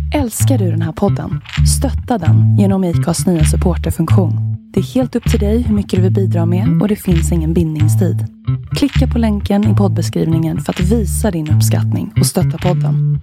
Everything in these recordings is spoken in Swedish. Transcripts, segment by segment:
Älskar du den här podden? Stötta den genom ICAs nya supporterfunktion. Det är helt upp till dig hur mycket du vill bidra med och det finns ingen bindningstid. Klicka på länken i poddbeskrivningen för att visa din uppskattning och stötta podden.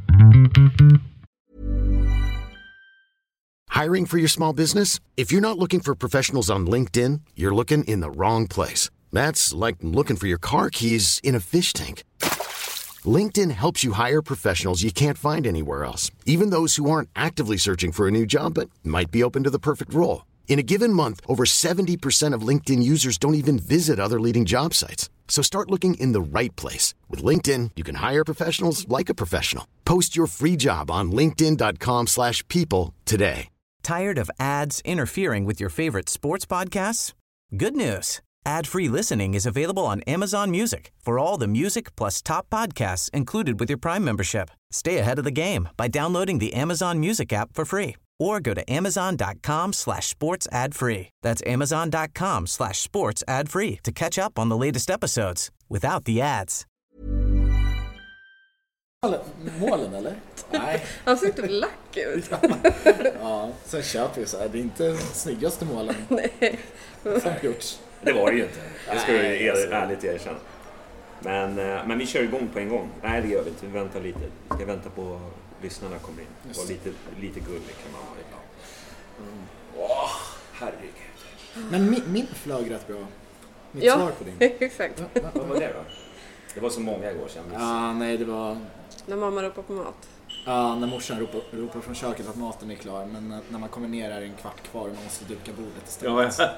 Hiring for your small business? If you're not looking for professionals on LinkedIn, you're looking in the wrong place. That's like looking for your car keys in a fish tank. LinkedIn helps you hire professionals you can't find anywhere else, even those who aren't actively searching for a new job but might be open to the perfect role. In a given month, over 70% of LinkedIn users don't even visit other leading job sites. So start looking in the right place. With LinkedIn, you can hire professionals like a professional. Post your free job on linkedin.com/people today. Tired of ads interfering with your favorite sports podcasts? Good news. Ad-free listening is available on Amazon Music for all the music plus top podcasts included with your Prime membership. Stay ahead of the game by downloading the Amazon Music app for free or go to amazon.com/sports ad free. That's amazon.com/sports ad free to catch up on the latest episodes without the ads. Målen eller? Nej. Han ser inte lack ut. Ja, sen köper vi så här. Det är inte snyggaste målen. Nej. Som gjorts. Det var det ju inte. Det ska vi ärligt erkänna. Men vi kör igång på en gång. Nej, det gör vi inte. Vi väntar lite. Vi ska vänta på lyssnarna kommer in. Och lite gullig kan man vara ibland. Åh, herregud. Men min flög rätt bra. Mitt svar på din. Exakt. Vad var det då? Det var så många igår sedan. Ja, nej det var... När mamma ropar på mat. Ja, när morsan ropar från köket att maten är klar. Men när man kommer ner är det en kvart kvar och man måste duka bordet istället. Ja.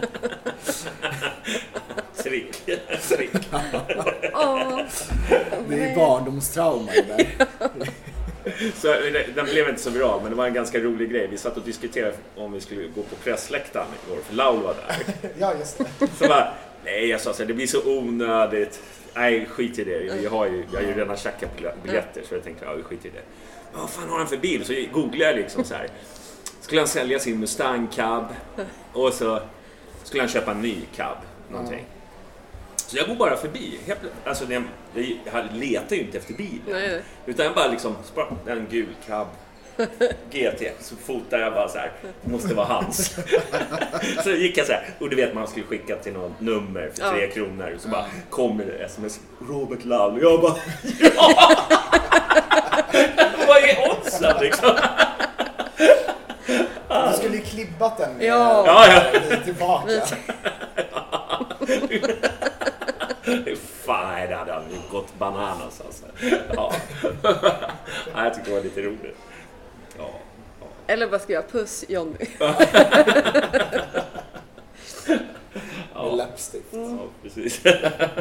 Trick. Det är barndomstrauma det där. Så den blev inte så bra, men det var en ganska rolig grej. Vi satt och diskuterade om vi skulle gå på pressläktaren igår, för Laul var där. Ja, just det. Så bara, nej jag sa så här, det blir så onödigt. Nej, skit i det. Jag har ju redan checkat biljetter, så jag tänkte, ja, skit i det. Vad fan har han för bil? Så googlade jag liksom så här. Skulle han sälja sin Mustang cab och så skulle han köpa en ny cab, någonting. Så jag går bara förbi. Alltså jag letar ju inte efter bil. Nej. Utan jag bara liksom, en gul cab GT, så fotar jag bara så här, måste vara hans. Så gick jag så här, och du vet man skulle skicka till något nummer för 3 kronor, så bara kommer det sms, Robert Laul, och jag bara ja! Vad är oddsen liksom? Du skulle ju klibbat den med tillbaka. Fan, det hade aldrig gått bananas alltså. Ja. Jag tycker det var lite roligt. Ja. Eller bara skriva puss Johnny. Med läppstift. Ja, precis. Det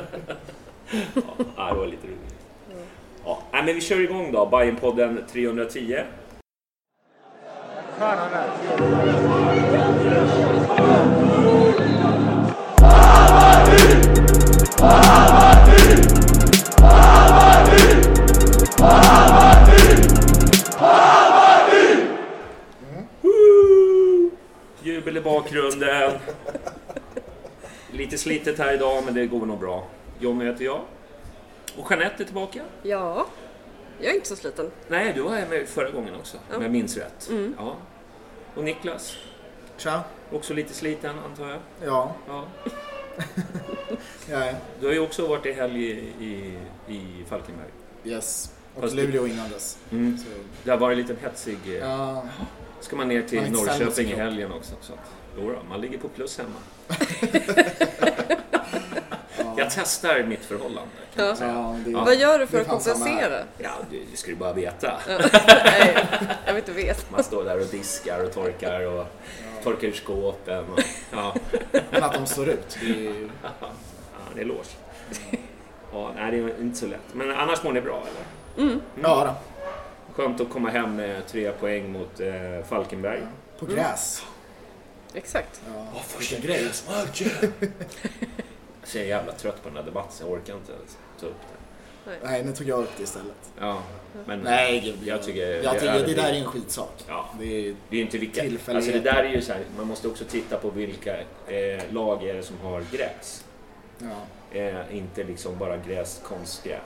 var lite roligt. Ja, men vi kör igång då. Bajenpodden 310. Jubel i bakgrunden. Lite slitet här idag, men det går nog bra. Johnny heter jag. Och Jeanette är tillbaka. Ja, jag är inte så sliten. Nej, du var med förra gången också, om jag minns rätt. Ja. Och Niklas? Tja. Också lite sliten, antar jag. Ja. Ja. Du har ju också varit i helg i Falkenberg. Yes. Och Luleå innan dess. Så. Det har varit en liten hetsig... Ska man ner till Norrköping i helgen också. Så att, man ligger på plus hemma. Jag testar mitt förhållande. Vad gör du för att kompensera? Ja, det ska du bara veta. Nej, jag vill inte veta. Man står där och diskar och torkar och torkar ur skåpen. Och, Men att de står ut. Det är ju... det är lås. Ja, nej, det är inte så lätt. Men annars mår ni bra, eller? Ja då. Skönt att komma hem med 3 poäng mot Falkenberg. På gräs. Exakt. Ja, första grejen. Jag är jävla trött på den här debatten, jag orkar inte ta upp det. Nej, nu tog jag upp det istället. Ja, men nej, jag tycker det där är en skitsak. Ja, det är inte vilka. Alltså det där är ju så här, man måste också titta på vilka lag är det som har gräs. Ja. Inte liksom bara gräs, konstgräs.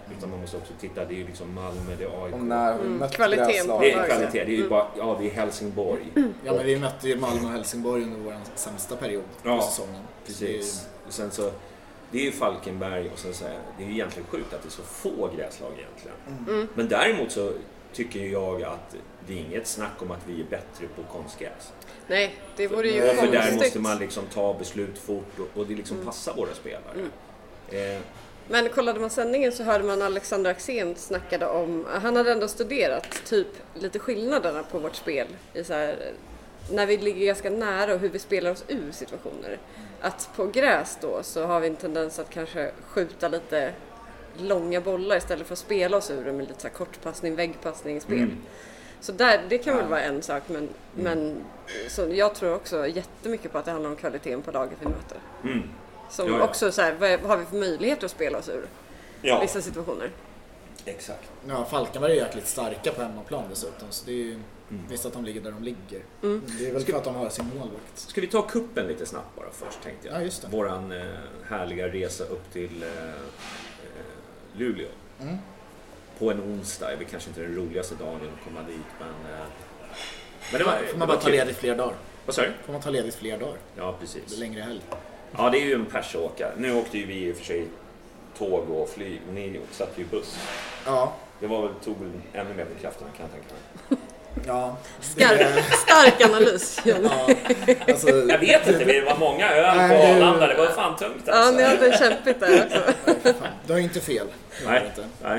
Utan man måste också titta, det är ju liksom Malmö, det är AIK. Kvaliteten på det är kvalitet, det är ju bara, det är Helsingborg. Ja, men vi mötte ju Malmö och Helsingborg under vår sämsta period på säsongen. Precis. Och sen så, det är ju Falkenberg och sen så det är ju egentligen sjukt att det är så få gräslag egentligen. Men däremot så tycker jag att det är inget snack om att vi är bättre på konstgräs. Nej, det vore ju konstigt. konstigt. För där måste man liksom ta beslut fort och det liksom passar våra spelare. Men kollade man sändningen så hörde man Alexander Axén snackade om, han hade ändå studerat typ lite skillnaderna på vårt spel i så här, när vi ligger ganska nära och hur vi spelar oss ur situationer. Att på gräs då så har vi en tendens att kanske skjuta lite långa bollar istället för att spela oss ur med lite så här kortpassning, väggpassning, spel. Så där, det kan väl vara en sak, men så jag tror också jättemycket på att det handlar om kvaliteten på laget vi möter. Som också så här, vad har vi för möjlighet att spela oss ur vissa situationer? Exakt. Ja, Falkenberg är jäkligt starka på hemmaplan dessutom, så det är ju visst att de ligger där de ligger. Det är väl för att de har sin målvakt. Ska vi ta kuppen lite snabbt bara först, tänkte jag. Ja, just det. Våran härliga resa upp till Luleå. På en onsdag är det kanske inte den roligaste dagen att komma dit, men det var, får man bara ta ledigt fler dagar. Vad sa du? Får man ta ledigt fler dagar. Ja, precis. Det är längre helg. Ja, det är ju en pers att åka. Nu åkte ju vi i och för sig tåg och flyg, och ni satt ju buss. Ja. Det tog väl ännu mer på kraften, kan jag tänka mig. Ja. Stark analys. Ja, alltså, jag vet inte, det var många öl på Arlanda, det var fan tungt alltså. Ja, ni hade kämpigt där också. Du har inte fel. Nej.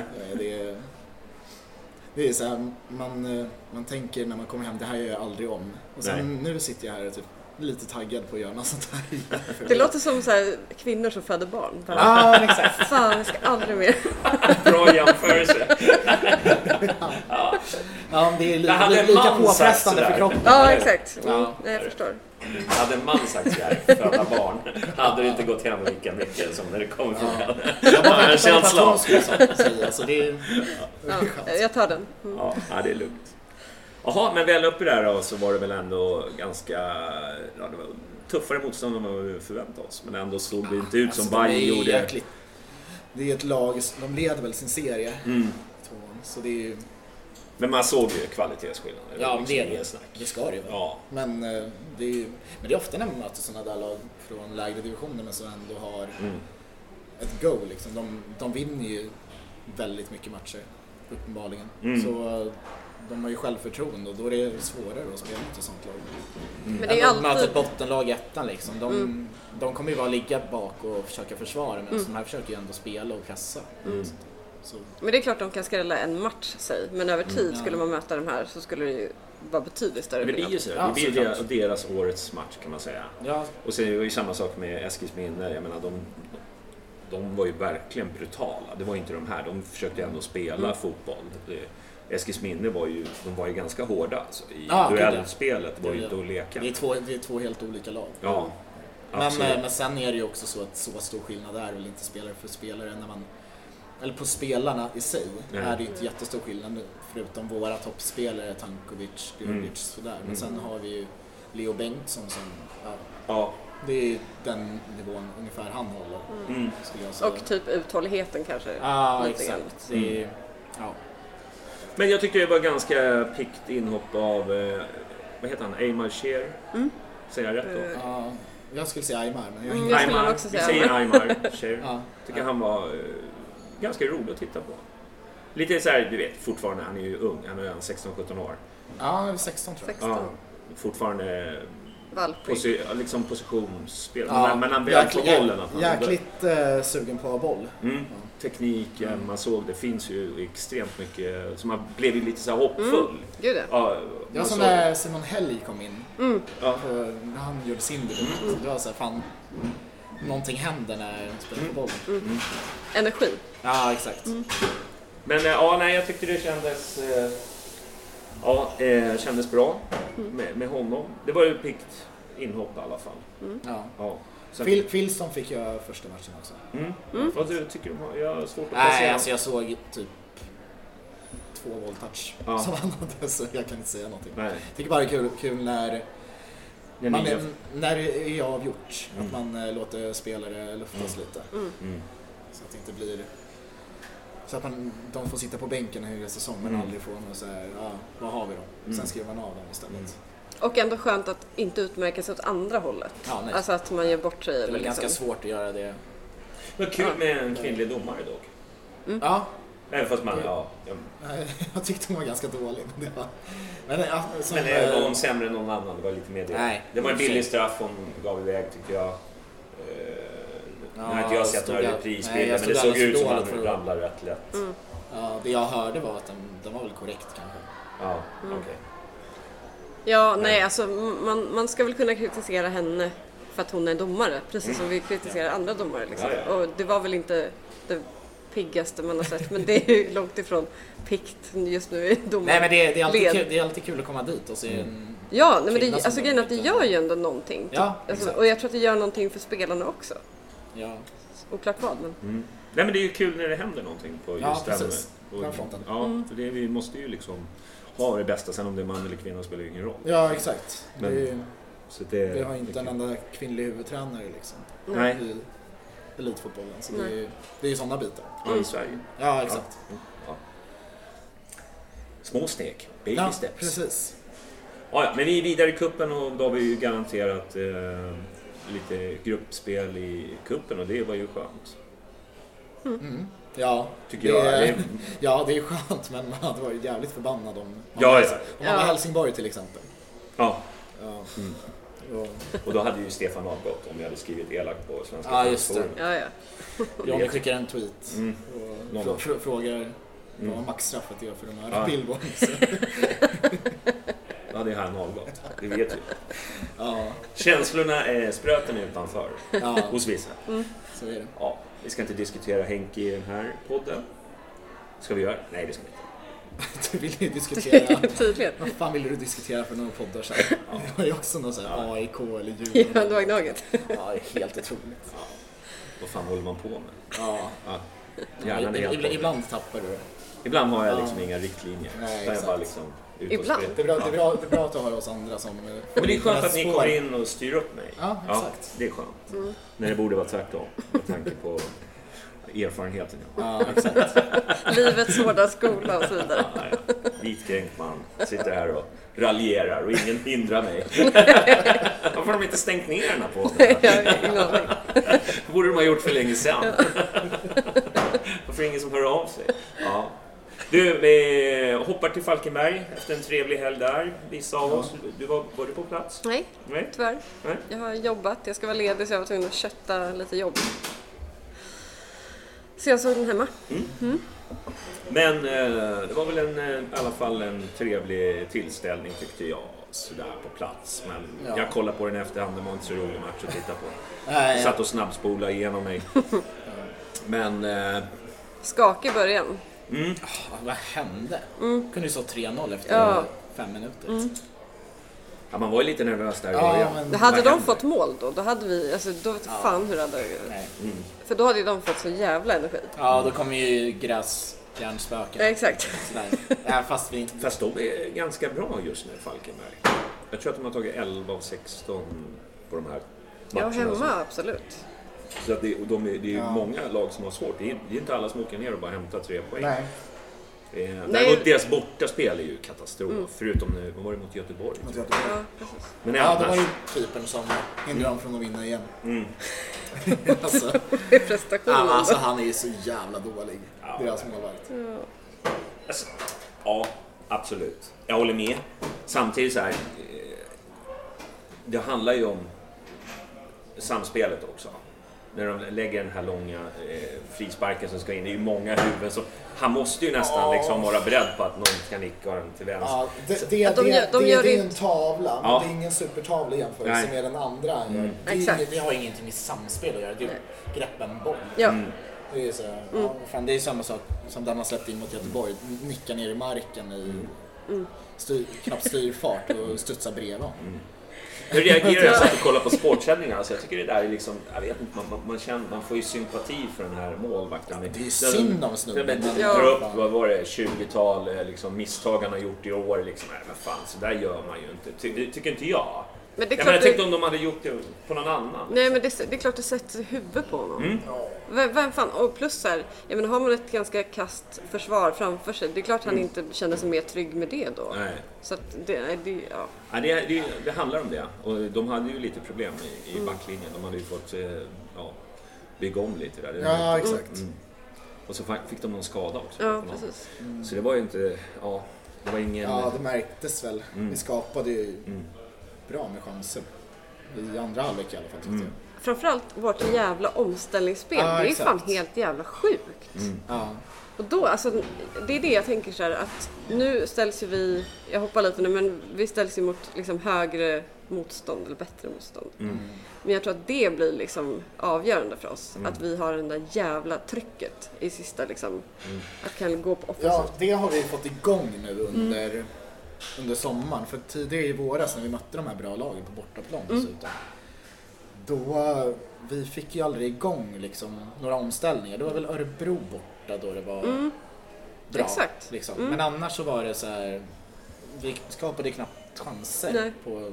Det är så här, man tänker när man kommer hem, det här gör jag aldrig om. Och sen nu sitter jag här och typ lite taggad på att göra något sånt här. Det låter som så här, kvinnor som föder barn. Ja, exakt. Fan, jag ska aldrig mer. Bra jämförelse. Ja, det är lika påfrestande för kroppen. Ja, exakt. Nej, jag förstår. Hade en man sagt så här, föda barn, hade det inte gått hem lika mycket som när det kommer från henne. Jag känsla. Så det är jag tar den. Ja, det är lugnt. Jaha, men väl uppe där då, så var det väl ändå ganska det var tuffare motstånd än vad vi förväntade oss. Men ändå såg det inte ut som Bayern gjorde. Det är ett lag, de leder väl sin serie. Så det är... Men man såg ju kvalitetsskillnader. Ja, det ska det ju. Ja. Men det är ofta när man möter sådana där lag från lägre divisioner men som ändå har ett go. Liksom. De vinner ju väldigt mycket matcher, uppenbarligen. Så de har ju självförtroende och då är det svårare att spela mot ett sånt lag. Men det är alltid... möter ett bottenlag i ettan liksom. De kommer ju bara ligga bak och försöka försvara, men de här försöker ju ändå spela och pressa. Så. Men det är klart de kan skrälla en match sig, men över tid skulle man möta de här så skulle det ju vara betydligt större. Men det är ju så, det blir deras årets match kan man säga. Ja. Och sen är det ju samma sak med Eskilsminne, jag menar de var ju verkligen brutala. Det var inte de här, de försökte ändå spela fotboll. Eskilsminne var ju ganska hårda alltså. I duellspelet var ju inte att leka. Det är två helt olika lag. Ja. Men sen är det ju också så att så stor skillnad är väl inte spelare för spelare när man, eller på spelarna i sig är det inte jättestor skillnad förutom våra toppspelare Tankovic, Djurdjic sådär. Men sen har vi ju Leo Bengtsson som det är den nivån ungefär han håller. Skulle jag säga. Och typ uthålligheten kanske. Ja, exakt. Men jag tyckte det var ganska pickt inhopp av vad heter han? Aymar Cher. Säger jag rätt då? Ja, jag skulle säga Aymar, men jag skulle Aymar. också Vi säga säger Aymar Cher. Tycker han var ganska rolig att titta på. Lite så här, du vet, fortfarande, han är ju ung, han är 16-17 år. Ja, 16 tror jag. 16. Ja, fortfarande liksom positionsspel. Men han väl på bollen. Jäkligt sugen på boll. Tekniken, man såg, det finns ju extremt mycket, så man blev ju lite så här hoppfull. Gud ja, som när Simon Helg kom in. När han gjorde sin debut. Det var så här, fan, någonting händer när han spelar på bollen. Energi. Ja, exakt. Men jag tyckte det kändes bra med honom. Det var ju pikt inhopp i alla fall. Filston fick jag första matchen också. Vad du tycker du? Jag har svårt att placera. Nej, alltså jag såg typ 2 bolltouch som han hade, så jag kan inte säga någonting. Jag tycker bara det är kul när det är avgjort. Att man låter spelare luftas lite. Så att det inte blir Så att de får sitta på bänken hela säsongen men aldrig får något så här, vad har vi då? Sen skriver man av dem istället. Och ändå skönt att inte utmärka sig åt andra hållet. Ja, alltså att man gör bort sig. Det är väl ganska svårt att göra det. Men kul med en kvinnlig domare dock. Ja. Även fast man, jag tyckte hon var ganska dålig. Men var hon sämre än någon annan? Det var lite mer det. Nej. Det var en billig straff hon gav iväg tycker jag. Nu har inte jag sett några reprisbilder, men det såg ut som att han ramlade rätt lätt. Ja, det jag hörde var att den var väl korrekt kanske. Ja, okej. Ja, nej, alltså man ska väl kunna kritisera henne för att hon är domare, precis som vi kritiserar andra domare liksom. Ja. Och det var väl inte det piggaste man har sett, men det är ju långt ifrån piggt just nu i domar. Nej, men det är alltid kul att komma dit och se en Ja, nej, men alltså grejen är att det gör ju ändå någonting. Ja, alltså, och jag tror att det gör någonting för spelarna också. Ja. Oklart vad, men... Nej, men det är ju kul när det händer någonting på just den fronten. Ja, för vi måste ju liksom ha det bästa, sen om det är man eller kvinna spelar ju ingen roll. Ja, exakt. Men, vi har inte en enda kvinnlig huvudtränare liksom. Nej. I elitfotbollen, så det är ju sådana bitar. Ja, i Sverige. Ja, exakt. Ja. Små steg, baby steps. Precis. Ja, men vi är vidare i kuppen och då har vi ju garanterat lite gruppspel i kuppen och det var ju skönt. Ja, tycker jag. Ja, det är skönt, men man hade varit jävligt förbannad om man var Helsingborg till exempel. Ja. Och då hade ju Stefan avgått om jag hade skrivit elakt på svenska. Ja, just det. Ja. Johnny skickar en tweet och frågar vad maxstraffet är för de här Billboards. Ja, det är han avgått. Det vet vi. Ja. Känslorna är spröten utanför hos vissa. Så är det. Ja, vi ska inte diskutera Henke i den här podden. Ska vi göra? Nej, det ska vi inte. Du vill ju diskutera. Tydligen. Vad fan ville du diskutera för några poddar sen? Det var ju också någon sån här AIK eller Djurgården. Ja, det var gnaget. Ja, det är helt otroligt. Ja. Vad fan håller man på med? Ja. Ibland tappar du. Ibland har jag liksom inga riktlinjer. Nej, jag bara liksom ibland. Det är bra att ha oss andra som... Men det är skönt att ni kommer in och styr upp mig. Ja, exakt. Det är skönt. När det borde vara tvärtom. Med tanke på erfarenheten. Ja, exakt. Livets hårda skola och så vidare. Ja. Vitkränkt man sitter här och raljerar och ingen hindrar mig. Varför har de inte stängt ner den här podden? Det borde de ha gjort för länge sedan. Varför är det ingen som hör av sig? Ja. Du, vi hoppar till Falkenberg efter en trevlig helg där. Vissa av oss, var du på plats? Nej, tyvärr. Nej. Jag har jobbat, jag ska vara ledig så jag var tvungen att kötta lite jobb. Så jag såg den hemma. Men det var väl i alla fall en trevlig tillställning tyckte jag. Sådär på plats. Men jag kollade på den efterhand, det var inte så rolig match att titta på. Jag satt och snabbspolade igenom mig. Men... skakig början. Vad hände? Kunde ju stå 3-0 efter 5 minuter. Ja, man var ju lite nervös där i början. Men hade de fått mål då hade vi, alltså då vet fan hur det hade... För då hade ju de fått så jävla energi. Ja, då kommer ju gräsjärnspöken. Ja, exakt. Fast de är ganska bra just nu, Falkenberg. Jag tror att de har tagit 11 av 16 på de här matcherna. Ja, hemma, absolut. Så att det är många lag som har svårt. Det är inte alla som åker ner och bara hämtar 3 poäng. Nej. Deras bortaspel är ju katastrof. Förutom nu, vad var det mot Göteborg? Ja, precis. Men det var ju typen som hindrar dem från att vinna igen. Alltså han är ju så jävla dålig. Deras målvakt. Alltså, ja, absolut. Jag håller med. Samtidigt så här, det handlar ju om samspelet också. När de lägger den här långa frisparken som ska in, det är ju många huvuden som han måste ju nästan liksom vara beredd på att någon kan nicka den till vänster. Ja, det är en tavla, men det är ingen supertavla jämförelse med den andra. Det har ingenting med samspel att göra, det är greppen boll. Det är så, det är samma sak som den har släppt in mot Göteborg, nickar ner i marken i knappt styrfart och studsar bredvid. Hur reagerar jag så att kolla på sportsändningar? Alltså jag tycker det där är liksom, jag vet inte, man får ju sympati för den här målvakten. Det är synd om snubben. Drar upp, vad var det, 20-tal liksom, misstag han har gjort i år. Liksom, men fan, så där gör man ju inte. Tycker inte jag. Men det är Jag klart tänkte om de hade gjort det på någon annan. Nej, men det är klart det sätter huvudet på honom. Vem fan, och plus här, jag menar, har man ett ganska kast försvar framför sig, det är klart han inte känner sig mer trygg med det då. Nej. Så att Det handlar om det. Och de hade ju lite problem i backlinjen. De hade ju fått bygga om lite där. Ja, exakt. Och så fick de någon skada också. Ja, precis. Så det var ju inte... det var ingen... Ja, det märktes väl. Vi skapade ju bra med chanser. I andra halvlek i alla fall, tyckte jag. Framförallt vårt jävla omställningsspel, det är exakt. fan helt jävla sjukt. Ja. Och då, alltså, det är det jag tänker så här, att nu ställs ju vi, jag hoppar lite nu, men vi ställs ju mot liksom högre motstånd eller bättre motstånd. Men jag tror att det blir liksom avgörande för oss, att vi har den där jävla trycket i sista liksom, att kan gå på offensivt. Ja, det har vi fått igång nu under sommaren. För tidigare i våras när vi mötte de här bra lagen på bortaplan dessutom. Då vi fick ju aldrig igång liksom några omställningar. Det var väl Örebro borta då det var bra. Exakt. Liksom. Men annars så var det så här, vi skapade knappt chanser på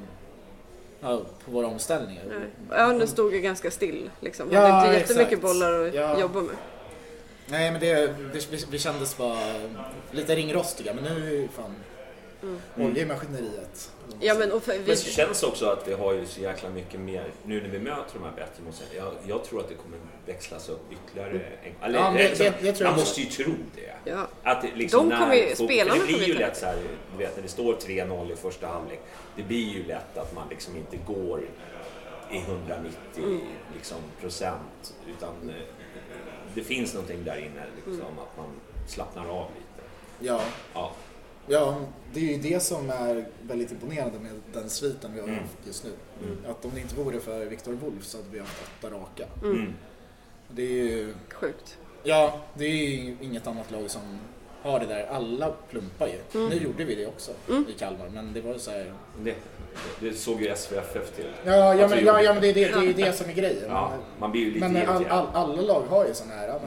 våra omställningar. Önen stod ju ganska still liksom. Ja, hade inte jättemycket exakt. bollar att jobba med. Nej, men vi kändes bara lite ringrostiga, men nu är fan olja i maskineriet. Ja, men Men det känns också att vi har ju så jäkla mycket mer nu när vi möter de här bättre. Jag tror att det kommer växlas upp ytterligare. Jag tror man måste ju tro det. Ja. Att det liksom De kommer ju, spelarna det blir ju kommer lätt så här, du vet, när det står 3-0 i första halvlek. Det blir ju lätt att man liksom inte går i 190 liksom, procent, utan det finns någonting där inne liksom, att man slappnar av lite. Ja, det är ju det som är väldigt imponerande med den sviten vi har haft just nu. Att om det inte vore för Victor Wolf så hade vi haft 8 raka. Det är ju sjukt. Ja, det är ju inget annat lag som har det där. Alla plumpar ju. Nu gjorde vi det också i Kalmar, men det var så här... Det såg ju SVFF till. Ja, men det är det som är grejen. Ja, man blir ju lite men alla lag har ju sån här...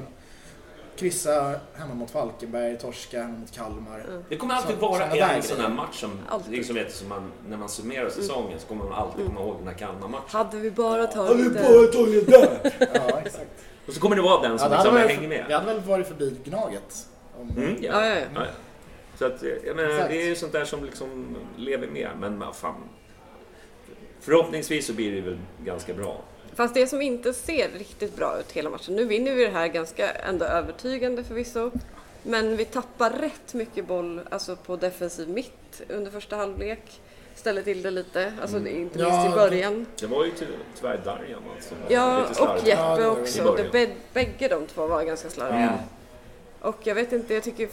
kryssa hemma mot Falkenberg, torska hemma mot Kalmar. Det kommer alltid vara en sån här match som liksom vet, som man, när man summerar säsongen så kommer man alltid komma ihåg den här Kalmar-matchen. Hade vi bara tagit där? Ja, exakt. Och så kommer det vara den som liksom hänger med. Vi hade väl varit förbi Gnaget. Ja. Så att, jag menar, det är ju sånt där som liksom lever med. Men fan, förhoppningsvis så blir det väl ganska bra. Fast det som inte ser riktigt bra ut hela matchen. Nu vinner vi det här ganska ändå övertygande förvisso. Men vi tappar rätt mycket boll alltså på defensiv mitt under första halvlek. Ställer till det lite, alltså inte minst i början. Det var ju tyvärr Darjan alltså. Ja, och Jeppe också. Bägge de två var ganska slarviga. Och jag vet inte, jag tycker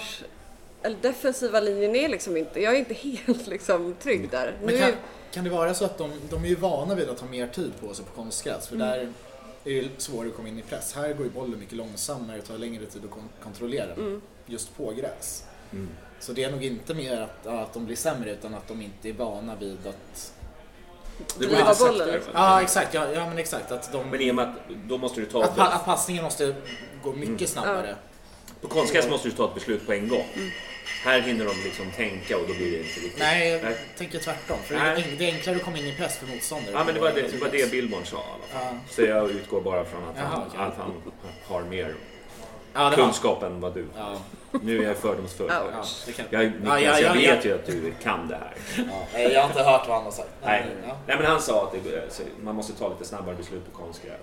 eller defensiva linjen är liksom inte, jag är inte helt liksom trygg där. Men kan det vara så att de är ju vana vid att ha mer tid på sig på konstgräs, för där är det svårare att komma in i press. Här går ju bollen mycket långsammare och tar längre tid att kontrollera just på gräs. Så det är nog inte mer att de blir sämre, utan att de inte är vana vid att driva bollen. Liksom. Ja, exakt. Ja, men exakt. Men i och med att då måste du ta att passningen måste gå mycket snabbare. På konstgräs måste du ta ett beslut på en gång. Här hinner de liksom tänka och då blir det inte riktigt. Nej, jag tänker tvärtom. För det är enklare att komma in i press för motståndare. Ja, men det var det Billborn sa i alla fall. Så jag utgår bara från att han har mer kunskap än vad du. Ja. Nu är jag fördomsfull. Jag jag vet ju att du kan det här. Jag har inte hört vad han har sagt. Nej, men han sa att man måste ta lite snabbare beslut på konstgräs.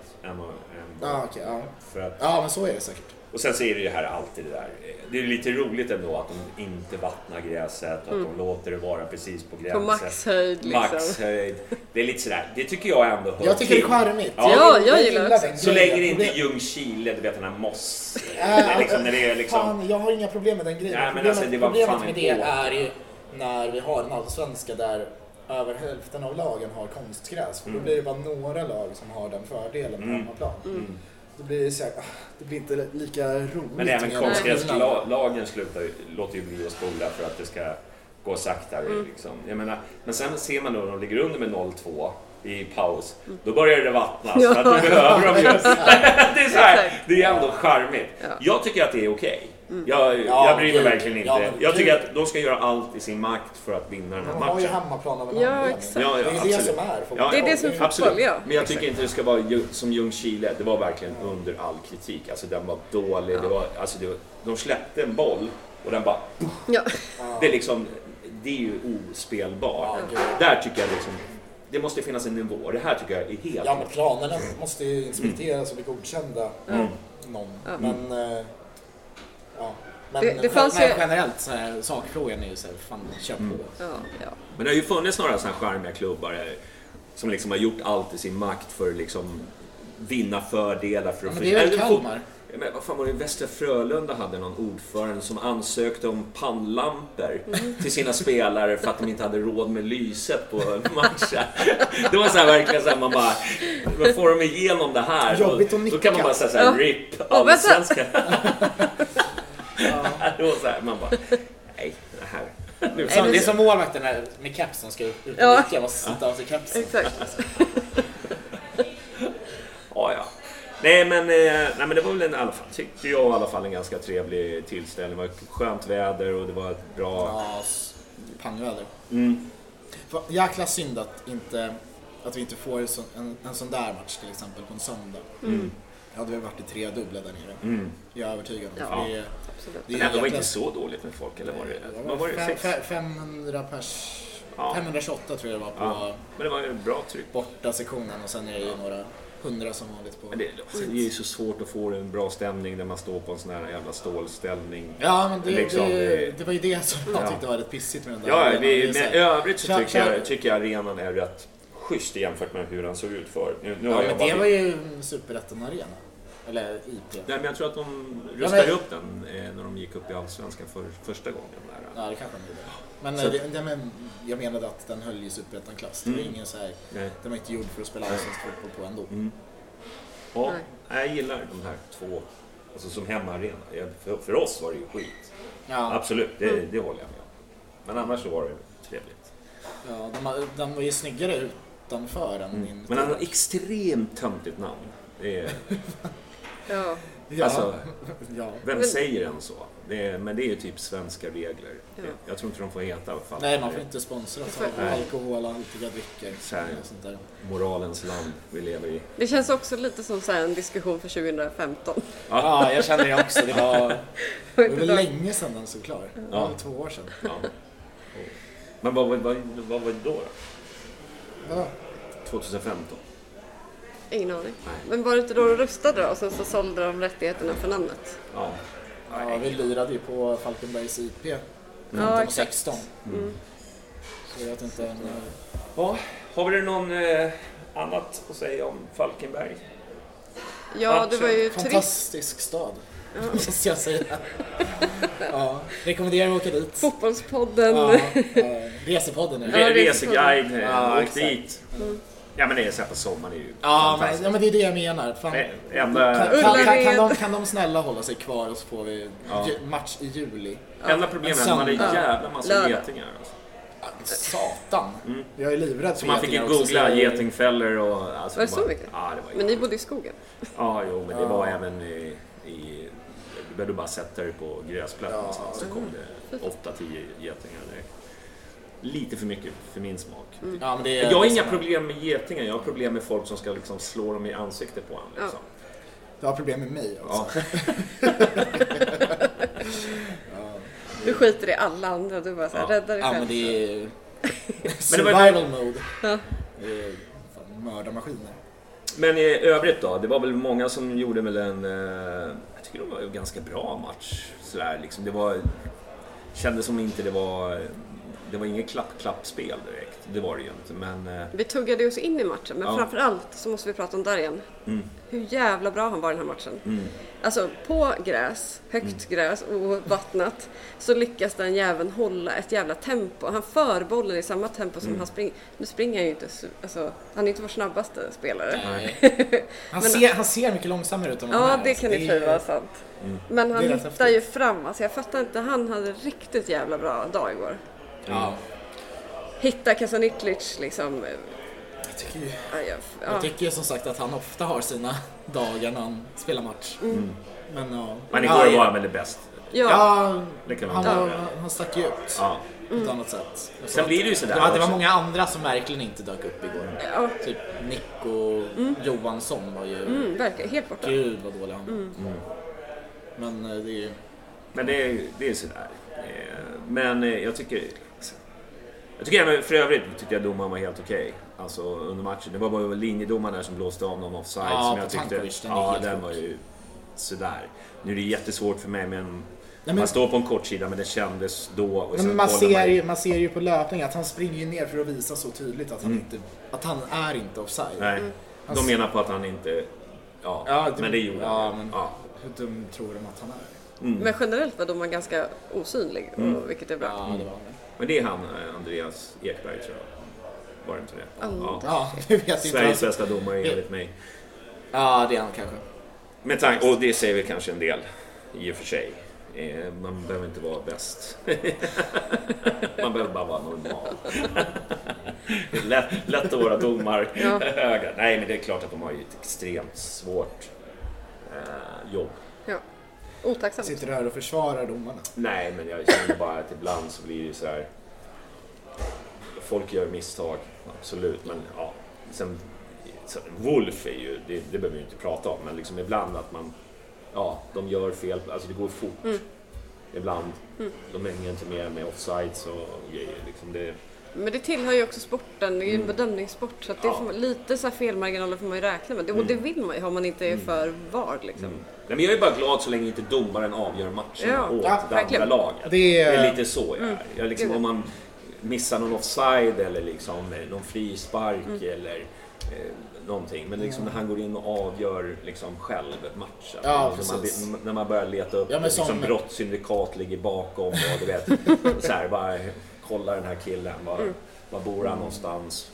Ja, men så är det säkert. Och sen så är det ju här alltid det där. Det är lite roligt ändå att de inte vattnar gräset, att de låter det vara precis på gränsen. På maxhöjd liksom. Maxhöjd. Det är lite sådär. Det tycker jag ändå hör Jag tycker till. det är charmigt. Ja, jag gillar det. Så länge det inte är Ljungskile, du vet den här moss. När det är liksom... Fan, jag har inga problem med den grejen. Nej, men problemet med det är ju när vi har en allsvenska där över hälften av lagen har konstgräs. För då blir det bara några lag som har den fördelen på hemmaplan. Det blir inte lika roligt. Men även konstgräslagen låter ju bli att spola för att det ska gå saktare. Liksom. Jag menar, men sen ser man då när de ligger under med 0-2 i paus, då börjar det vattnas. För att då behöver de just. Det är så här, det är ändå charmigt. Jag tycker att det är okej. Jag bryr mig verkligen inte. Jag tycker att de ska göra allt i sin makt för att vinna den här matchen. De har ju hemmaplan av en anledning. Exakt. Det är det som är fotboll. Det är det som är fotboll, ja. Men jag tycker inte det ska vara som Ljungskile. Det var verkligen under all kritik. Alltså den var dålig. De släppte en boll och den bara... Ja. Det är liksom... Det är ju ospelbart. Där tycker jag liksom... Det måste finnas en nivå. Det här tycker jag är helt... Ja, men planerna måste ju inspekteras och bli godkända. Men... Men det fanns ju... generellt så här, sakfrågan är ju så här, fan, kör på. Men det har ju funnits några sådana här charmiga klubbar som liksom har gjort allt i sin makt för att liksom vinna fördelar. För att det är väl Kalmar? Men vad fan var det? Västra Frölunda hade någon ordförande som ansökte om pannlampor till sina spelare för att de inte hade råd med lyset på matchen. Det var så här verkligen så här, man bara, får de igenom det här? Då kan man bara säga så här, RIP allsvenska. Det var så här, man bara, nej, det här. Det är som målvakten med caps som ska ut och vicka, måste sitta av sig capsen. Exakt. Ja. Nej men det var väl i alla fall, tyckte jag i alla fall, en ganska trevlig tillställning. Det var skönt väder och det var ett bra... Ja, pangväder. Jäkla synd att vi inte får en sån där match till exempel på en söndag. Hade vi varit i 3 dubbla där nere. Jag är övertygad om. Ja, det var inte så dåligt med folk, eller var det? Vad var det? 500 pers... 528 tror jag det var på... Men det var ju bra tryck. Borta sektionen och sen är det ju några 100 som vanligt på... Men det är ju så svårt att få en bra stämning när man står på en sån här jävla stålställning. Ja, men det var ju det som jag tyckte var rätt pissigt med den där. Ja, men övrigt så tycker jag arenan är rätt schysst jämfört med hur den såg ut förut. Men det var ju Superettan-arena. Eller IP. Nej, men jag tror att de rustade upp den när de gick upp i Allsvenskan för första gången. Där. Ja, det kanske de gjorde. Men jag menade att den höll ju Superettan-klass. Det var ingen så här... Den var inte gjord för att spela allsvensk fotboll på ändå. Ja, jag gillar de här 2, alltså som hemmaarena. För oss var det ju skit. Ja. Absolut, det håller jag med om. Men annars så var det trevligt. Ja, de var ju snyggare utanför än Men han har extremt töntigt namn. Det är... Alltså, vem säger en så? Men det är ju typ svenska regler. Jag tror inte de får heta i alla fall. Nej, man får inte sponsra alkohol, haltiga drycker. Sånt där. Moralens land vi lever i. Det känns också lite som så här en diskussion för 2015. Ja, jag känner det också. Det var länge sedan den såg klar. Det var 2 år sedan. Ja. Men vad var det då? Vadå? 2015. Ingen aning. Nej. Men var det inte då de röstade och sen så sålde de rättigheterna för namnet? Ja, vi lirade ju på Falkenbergs IP 2016. Så jag vet inte. Har vi någon annat att säga om Falkenberg? Ja, det var ju fantastisk stad. Måste jag säga. Rekommenderar att åka dit. Fotbollspodden. Resepodden. Reseguide. Åk dit. Ja, men det är så här på sommaren är ju fantastiskt. Men det är det jag menar. Kan de snälla hålla sig kvar och så får vi match i juli. Enda problemet är att man är jävla massa getingar. Alltså. Satan. Jag är livrädd för man fick ju googla getingfällor och... Alltså, var det så mycket? Ja, det var men ni bodde i skogen? Ja, jo, men det var även i du behövde bara sätta dig på gräsplätten så kom det 8-10 getingar direkt. Lite för mycket för min smak. Ja, men jag har inga problem med getingar. Jag har problem med folk som ska liksom slå dem i ansiktet på en. Liksom. Du har problem med mig alltså. Du skiter i alla andra. Du bara så här, räddar dig själv. Ja, men det är survival mode. Det är mördarmaskiner. Men i övrigt då, det var väl många som gjorde väl jag tycker det var en ganska bra match. Sådär, liksom. Det var kändes som inte det var inget klapp-klapp-spel direkt. Det var det ju inte, men... Vi tuggade oss in i matchen, men framförallt så måste vi prata om Darjan. Hur jävla bra han var i den här matchen. Alltså, på gräs, högt gräs och vattnat, så lyckas den jäveln hålla ett jävla tempo. Han för bollen i samma tempo som han springer. Nu springer han ju inte, alltså, han är inte vår snabbaste spelare. Han ser mycket långsammare ut än vad han är. Ja, det kan inte vara sant. Men han hittar ju fram. Alltså, jag fattar inte, han hade riktigt jävla bra dag igår. Hitta Kasanitlic liksom. Jag tycker som sagt att han ofta har sina dagar när han spelar match. Men igår var han väl det bäst. Ja. Det kan man han stack ju ut på ett annat sätt. Sen blir det ju sådär. Ja, det var många andra som verkligen inte dök upp igår. Ja. Typ Nico Johansson var ju... verkligen helt borta. Gud vad dålig han. Men det är ju... Men det är sådär. Men jag tycker för övrigt tyckte jag domaren var helt okej. Alltså under matchen. Det var bara linjedomaren där som blåste av någon offside som jag tyckte. Den var ju sådär. Nu är det jättesvårt för mig, men man står på en kort sida, men det kändes då. Och sen man ser ju på löpningen att han springer ner för att visa så tydligt att han är inte offside. Nej. De menar på att han inte... men det gjorde han. Hur dum tror de att han är? Men generellt var de ganska osynlig, vilket är bra. Ja, det var det. Men det är han, Andreas Ekberg, tror jag. Var det inte det? Ja, det vet inte. Sveriges bästa domare enligt mig. Ja, det är han kanske. Och det säger vi kanske en del i och för sig. Man behöver inte vara bäst. Man behöver bara vara normal. Det är lätt att vara domar höga. Nej, men det är klart att de har ju ett extremt svårt jobb. Ja. Otacksamt. Sitter du här och försvarar domarna? Nej, men jag känner bara att ibland så blir det så här. Folk gör misstag, absolut. Men sen Wolf är ju, det behöver vi inte prata om, men liksom ibland att man, de gör fel, alltså det går fort. Ibland, de hänger inte med offsides och grejer. Liksom det. Men det tillhör ju också sporten, det är ju en bedömningssport, så att det får, lite så här felmarginaler får man ju räkna med. Och det vill man ju, har man inte är för var liksom. Nej, men jag är bara glad så länge inte domaren avgör matchen åt det andra laget. Det är lite så jag liksom, om man missar någon offside eller liksom någon frispark eller någonting, men liksom när han går in och avgör liksom själv matchen. Ja, när man börjar leta upp liksom brottssyndikat ligger bakom och du vet så här, bara kolla den här killen, var bor han någonstans?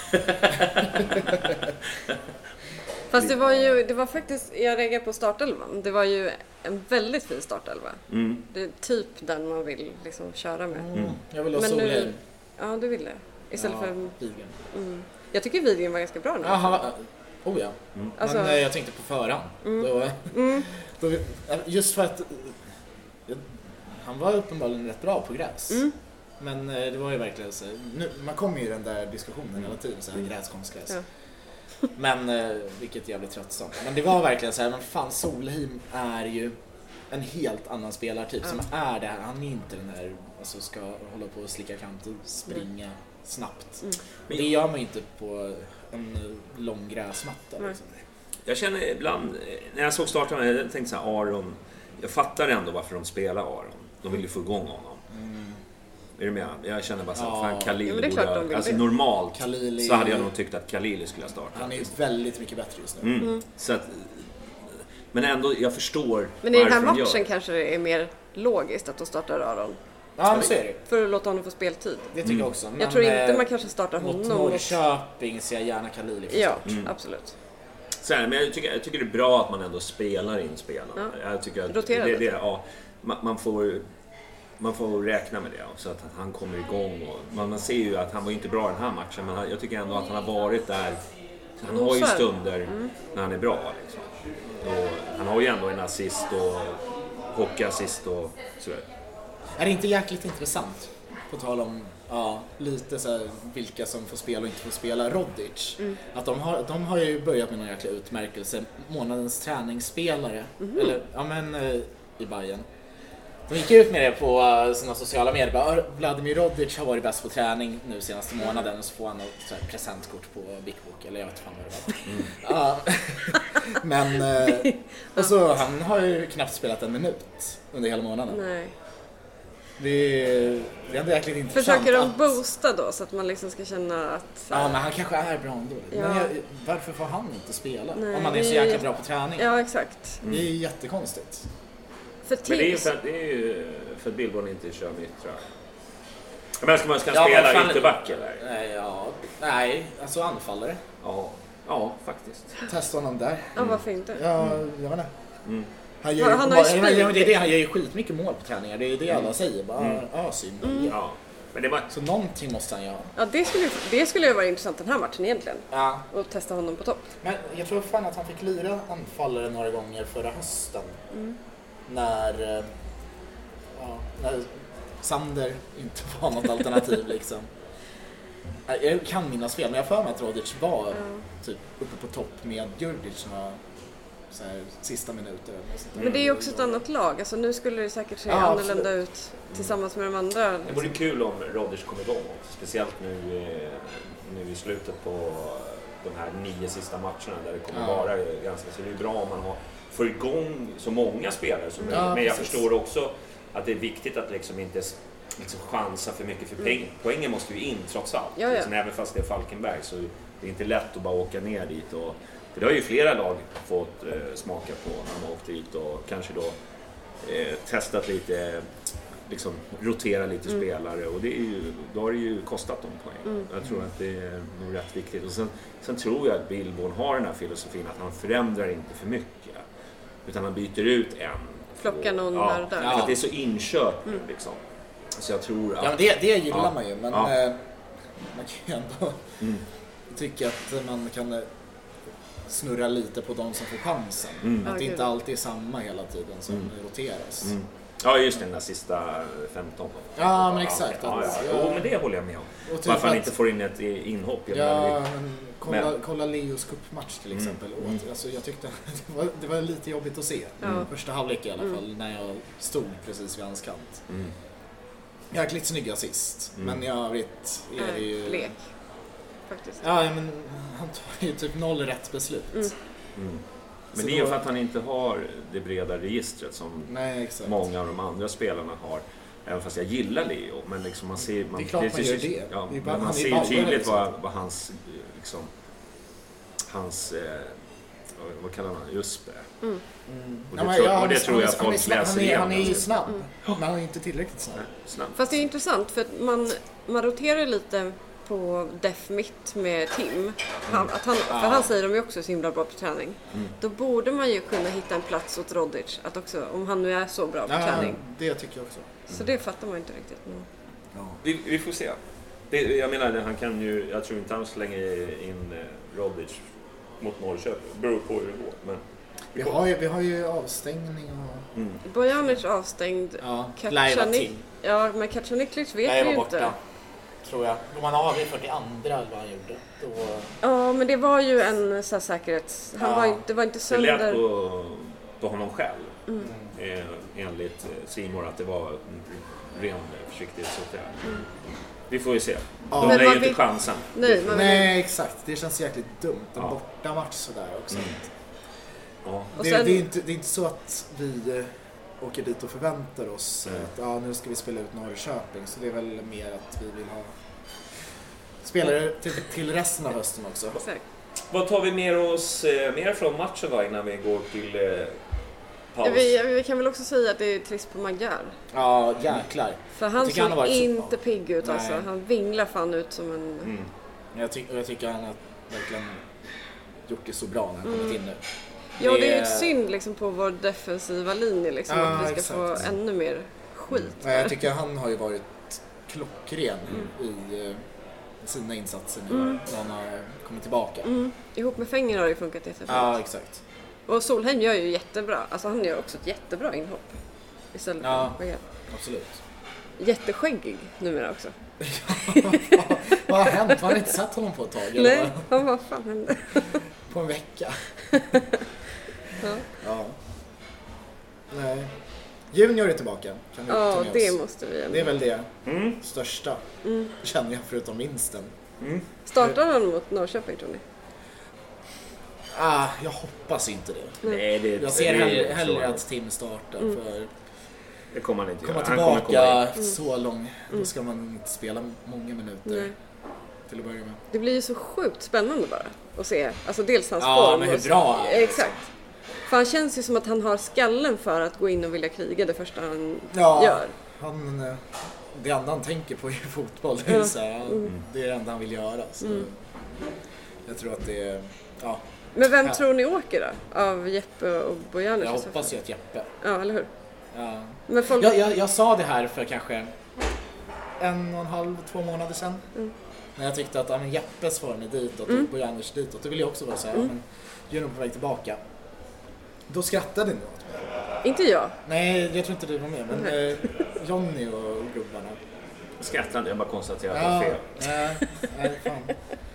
Fast det var faktiskt, jag reagerade på startelvan. Det var ju en väldigt fin startelva. Det är typ den man vill liksom köra med. Jag vill ha Solheim. Ja, du vill det. Istället för Widgren. Jag tycker Widgren var ganska bra nu. Jaha. Alltså, men jag tänkte på förhand. Då, just för att han var uppenbarligen rätt bra på gräs. Men det var ju verkligen så nu, man kommer ju i den där diskussionen hela tiden så här gräskonstgräs. Men vilket jävligt tröttsamt. Men det var verkligen så här, men fan, Solheim är ju en helt annan spelartyp som är där. Han är inte den där, alltså ska hålla på och slicka kant och springa snabbt. Men det gör man inte på en lång gräsmatta. Liksom. Jag känner ibland, när jag såg starten, jag tänkte så här, Aron, jag fattar ändå varför de spelar Aron. De vill ju få igång honom. Är du med? Jag känner bara så här, fan, Khalili borde, alltså normalt Khalili, så hade jag nog tyckt att Khalili skulle ha startat. Han är ju väldigt mycket bättre just nu. Så att, men ändå, jag förstår. Men i den här matchen kanske det är mer logiskt att de startar Aron. Ja, men så är det. För att låta honom få speltid. Det tycker jag också. Men jag tror inte man kanske startar honom. Mot Norrköping ser jag gärna Khalili för start. Absolut. Så här, men jag tycker det är bra att man ändå spelar in spelarna. Jag tycker att man får räkna med det, så att han kommer igång. Och man ser ju att han var inte bra den här matchen, men jag tycker ändå att han har varit där. Han har ju stunder när han är bra. Liksom. Och han har ju ändå en assist och hockeyassist och sådär. Är det inte jäkligt intressant, på tal om lite så här, vilka som får spela och inte får spela, Rodic, att de har ju börjat med någon jäkla utmärkelse, månadens träningsspelare eller i Bayern. De gick ut med det på sina sociala medier. Bara, Vladimir Rodic har varit bäst på träning nu senaste månaden, och så får han något så här presentkort på Big Book, eller jag vet fan vad det var. Men och så han har ju knappt spelat en minut under hela månaden. Nej. Det är ändå jäkligt intressant. Försöker de boosta då så att man liksom ska känna att... Ja, men han kanske är bra ändå. Ja. Men varför får han inte spela? Nej, om man är så jäkla bra på träning. Ja, exakt. Det är jättekonstigt. Men det är ju för att Billborn inte kör mitt, tror jag. Men ska man spela ytterback eller? Nej, alltså anfallare. Ja, faktiskt. Testa honom där. Ja, varför inte? Ja, jag vet inte. Han gör ju skitmycket mål på träningar. Det är det alla säger. Bara, synd. Ja. Men det var... Så någonting måste han göra. Ja, det skulle ju vara intressant den här matchen egentligen. Ja. Och testa honom på topp. Men jag tror fan att han fick lira anfallare några gånger förra hösten. När när Sander inte var något alternativ liksom. Jag kan minnas fel, men jag för mig att Rodic var typ uppe på topp med Djurdjic några så här, sista minuter. Men det är ju också ett annat lag. Alltså, nu skulle det säkert se annorlunda ut tillsammans med de andra. Det vore kul om Rodic kommer igång också. Speciellt nu i slutet på de här 9 sista matcherna där det kommer vara ganska, så det är bra om man får igång så många spelare som möjligt. Men jag förstår också att det är viktigt att liksom inte liksom chansa för mycket, för poängen måste ju in trots allt. Ja. Liksom, även fast det är Falkenberg så det är inte lätt att bara åka ner dit. För det har ju flera lag fått smaka på när de åkt dit och kanske då testat lite, liksom rotera lite spelare, och det är ju, då har det ju kostat dem poäng. Jag tror att det är nog rätt viktigt. Och sen tror jag att Billborn har den här filosofin att han förändrar inte för mycket, utan han byter ut en. Plocka någon där. För att det är så inkört nu liksom. Så jag tror att... Ja, men det gillar man ju, men man kan ju ändå tycka att man kan snurra lite på de som får chansen. Att det inte alltid är samma hela tiden som roteras. Ja, just den där sista 15. Ja, men exakt. Jo, men det håller jag med om. Varför han inte får in ett inhopp. Men kolla Leos cupmatch till exempel. Alltså, jag tyckte det var lite jobbigt att se. Första halvlek i alla fall, när jag stod precis vid hans kant. Jäkligt snygg assist, men i övrigt är det ju... Blek, faktiskt. Ja, men han tar ju typ 0 rätt beslut. Men det är ju för att han inte har det breda registret som många av de andra spelarna har. Även fast jag gillar Leo, men liksom man ser... Det är klart man gör det. Ja, men man ser ju tydligt liksom. vad hans... Liksom, vad kallar han? Juspe. Och det tror jag folk läser igen. Han är ju snabb, men han är inte tillräckligt snabb. Fast det är intressant för att man roterar lite på def mitt med Tim. För han säger de ju också så himla bra på träning. Då borde man ju kunna hitta en plats åt Rodic, att också, om han nu är så bra på träning. Det tycker jag också. Så det fattar man inte riktigt. Vi får se. Jag menar, han kan ju, jag tror inte han slänger in Rodic mot Norrköping. Det beror på hur det går. Men vi har ju avstängning och... Bojanic avstängd. Ja, men Kacaniklic vet vi ju inte. Tror jag. Om han har avgjort 42 eller vad han gjorde. Då... Ja, men det var ju en så här, säkerhets... Det var inte sönder... Det lät på honom själv. Enligt Simor att det var ren försiktighetsåtgärd. Vi får ju se. De lär ju inte chansen. Nej, exakt. Det känns jäkligt dumt. En bortamatch sådär också. Det är inte så att vi åker dit och förväntar oss att nu ska vi spela ut Norrköping. Så det är väl mer att vi vill ha spelare till resten av hösten också. Exakt. Vad tar vi med oss mer från matchen då innan vi går till paus? Vi kan väl också säga att det är trist på Magyar. Ja, jäklar. För han såg inte pigg ut alltså. Han vinglar fan ut som en... Jag tycker han har verkligen gjort det så bra när han kommit in nu. Ja, det är ett synd liksom på vår defensiva linje liksom, att vi ska få ännu mer skit. Jag tycker han har ju varit klockren i sina insatser nu när han har kommit tillbaka. Ihop med Fänger har det funkat jättebra. Ja, exakt. Och Solheim gör ju jättebra. Alltså han gör också ett jättebra inhopp istället för absolut. Jätteskäggig numera också. Vad har hänt? Man har inte sett honom på ett tag. Nej, vad fan hände? På en vecka. Ja. Nej. Junior är tillbaka. Kan vi ta med det oss? måste vi. Det är väl det största. Känner jag förutom minsten. Startar han mot Norrköping, tror ni? Jag hoppas inte det. Nej, jag ser hellre att Tim startar för det kommer han inte komma tillbaka så lång. Då ska man inte spela många minuter till att börja med. Det blir ju så sjukt spännande bara att se. Alltså dels hans form. Men hur bra. Exakt. För han känns ju som att han har skallen för att gå in och vilja kriga det första han gör. Det enda han tänker på är fotboll. Det är det enda han vill göra. Så jag tror att det är... Men vem tror ni åker då? Av Jeppe och Bojanic? Jag hoppas ju att Jeppe. Ja, eller hur? Ja. Men folk... jag sa det här för kanske 1,5-2 månader sedan. När jag tyckte att Jeppes form är ditåt och Bojanic ditåt. Det vill jag också vara så här. Men Juno på väg tillbaka. Då skrattade ni åt mig. Inte jag. Nej, jag tror inte du var med. Men Johnny och gubbarna. Skrattar inte, jag bara konstaterar att det är fel. Nej, fan.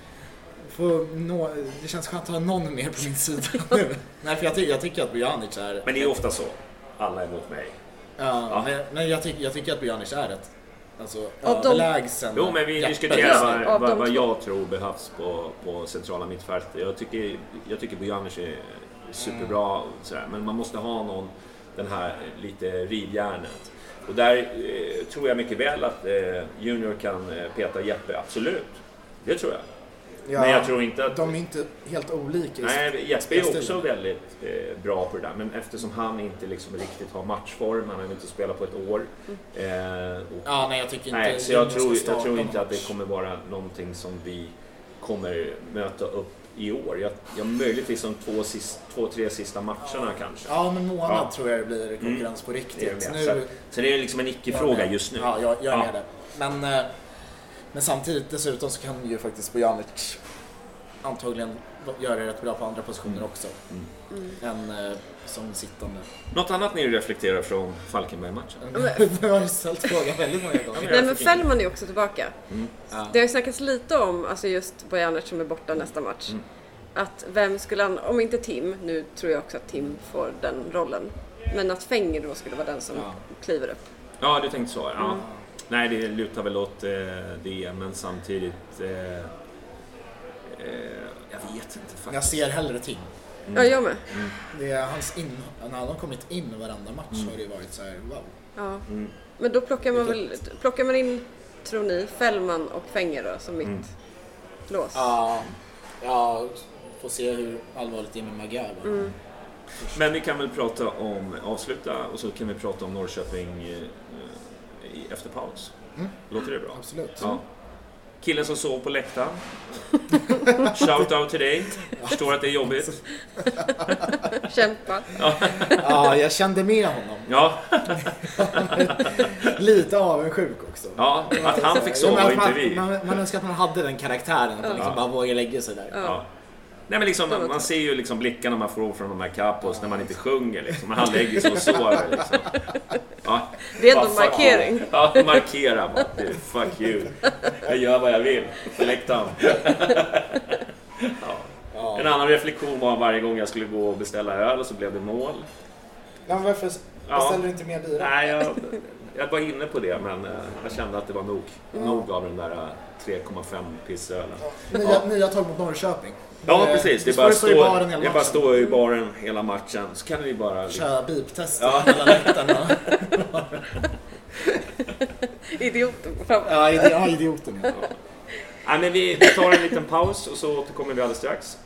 Det känns skönt att ha någon mer på min sida nu. Nej, för jag tycker att Bojanic är... Men det är ofta så. Alla är emot mig. Ja. Men jag tycker att Bojanic är rätt. Alltså, överlägsen. Jo, men vi diskuterar vad jag tror behövs på centrala mittfältet. Jag tycker Bojanic är superbra. Sådär, men man måste ha någon, den här lite rivjärnet. Och där tror jag mycket väl att Junior kan peta Jeppe, absolut. Det tror jag. Ja, men jag tror inte att... De är inte helt olika. Nej, Jeppe är också väldigt bra på det där. Men eftersom han inte liksom riktigt har matchform, han har inte spelat på ett år. Nej, jag tycker inte... Nej, så jag tror inte att det kommer vara någonting som vi kommer möta upp i år. Jag möjligtvis de 2-3 sista matcherna kanske. Ja, men månad tror jag det blir konkurrens på riktigt. Så det är liksom en icke-fråga just nu. Ja, jag är med det. Men samtidigt dessutom så kan ju faktiskt Bojanic antagligen göra rätt bra på andra positioner också. Än som sittande. Något annat ni reflekterar från Falkenberg-matchen? Jag har ju ställt frågan väldigt många gånger. Nej, men Fällman är också tillbaka. Det har ju snackats lite om alltså just Bojanic som är borta nästa match. Att vem skulle han, om inte Tim, nu tror jag också att Tim får den rollen. Men att Fenger då skulle vara den som kliver upp. Ja, du tänkte så. Ja. Nej, det lutar väl åt det, men samtidigt... jag vet inte faktiskt. Jag ser hellre Tim. Ja, jag med. Det är när han har kommit in varandra match har det varit så här, wow. Ja. Men då plockar man in, tror ni, Fällman och Fenger då, som mitt lås? Ja, får se hur allvarligt det är med Magyar. Men vi kan väl avsluta och så kan vi prata om Norrköping efter paus. Låter det bra? Absolut. Ja. Killen som sov på läktaren. Shout out till dig. Jag förstår att det är jobbigt. Kämpa. Ja, jag kände med honom. Ja. Lite avundsjuk också. Ja, att han fick sova och inte vi. Man önskar att man hade den karaktären. Att man liksom bara vågar lägga sig där. Ja. Nej, men liksom, man ser ju liksom blickarna man får från de här kapos när man inte sjunger liksom. Man lägger sig och sover liksom. Ja. Det är ändå en markering. Ja, markera bara. Fuck you. Jag gör vad jag vill på läktaren. Ja. En annan reflektion var varje gång jag skulle gå och beställa öl och så blev det mål. Ja, men varför beställer du inte mer bira? Nej, jag var inne på det, men jag kände att det var nog av den där 3,5 pissölen. Nya tag mot Norrköping. Ja, precis. Det är bara stå i baren hela matchen. Så kan ni bara... Köra beep-tester hela läktarna. Idioten på fram. Ja, idioten. Ja, men vi tar en liten paus och så återkommer vi alldeles strax.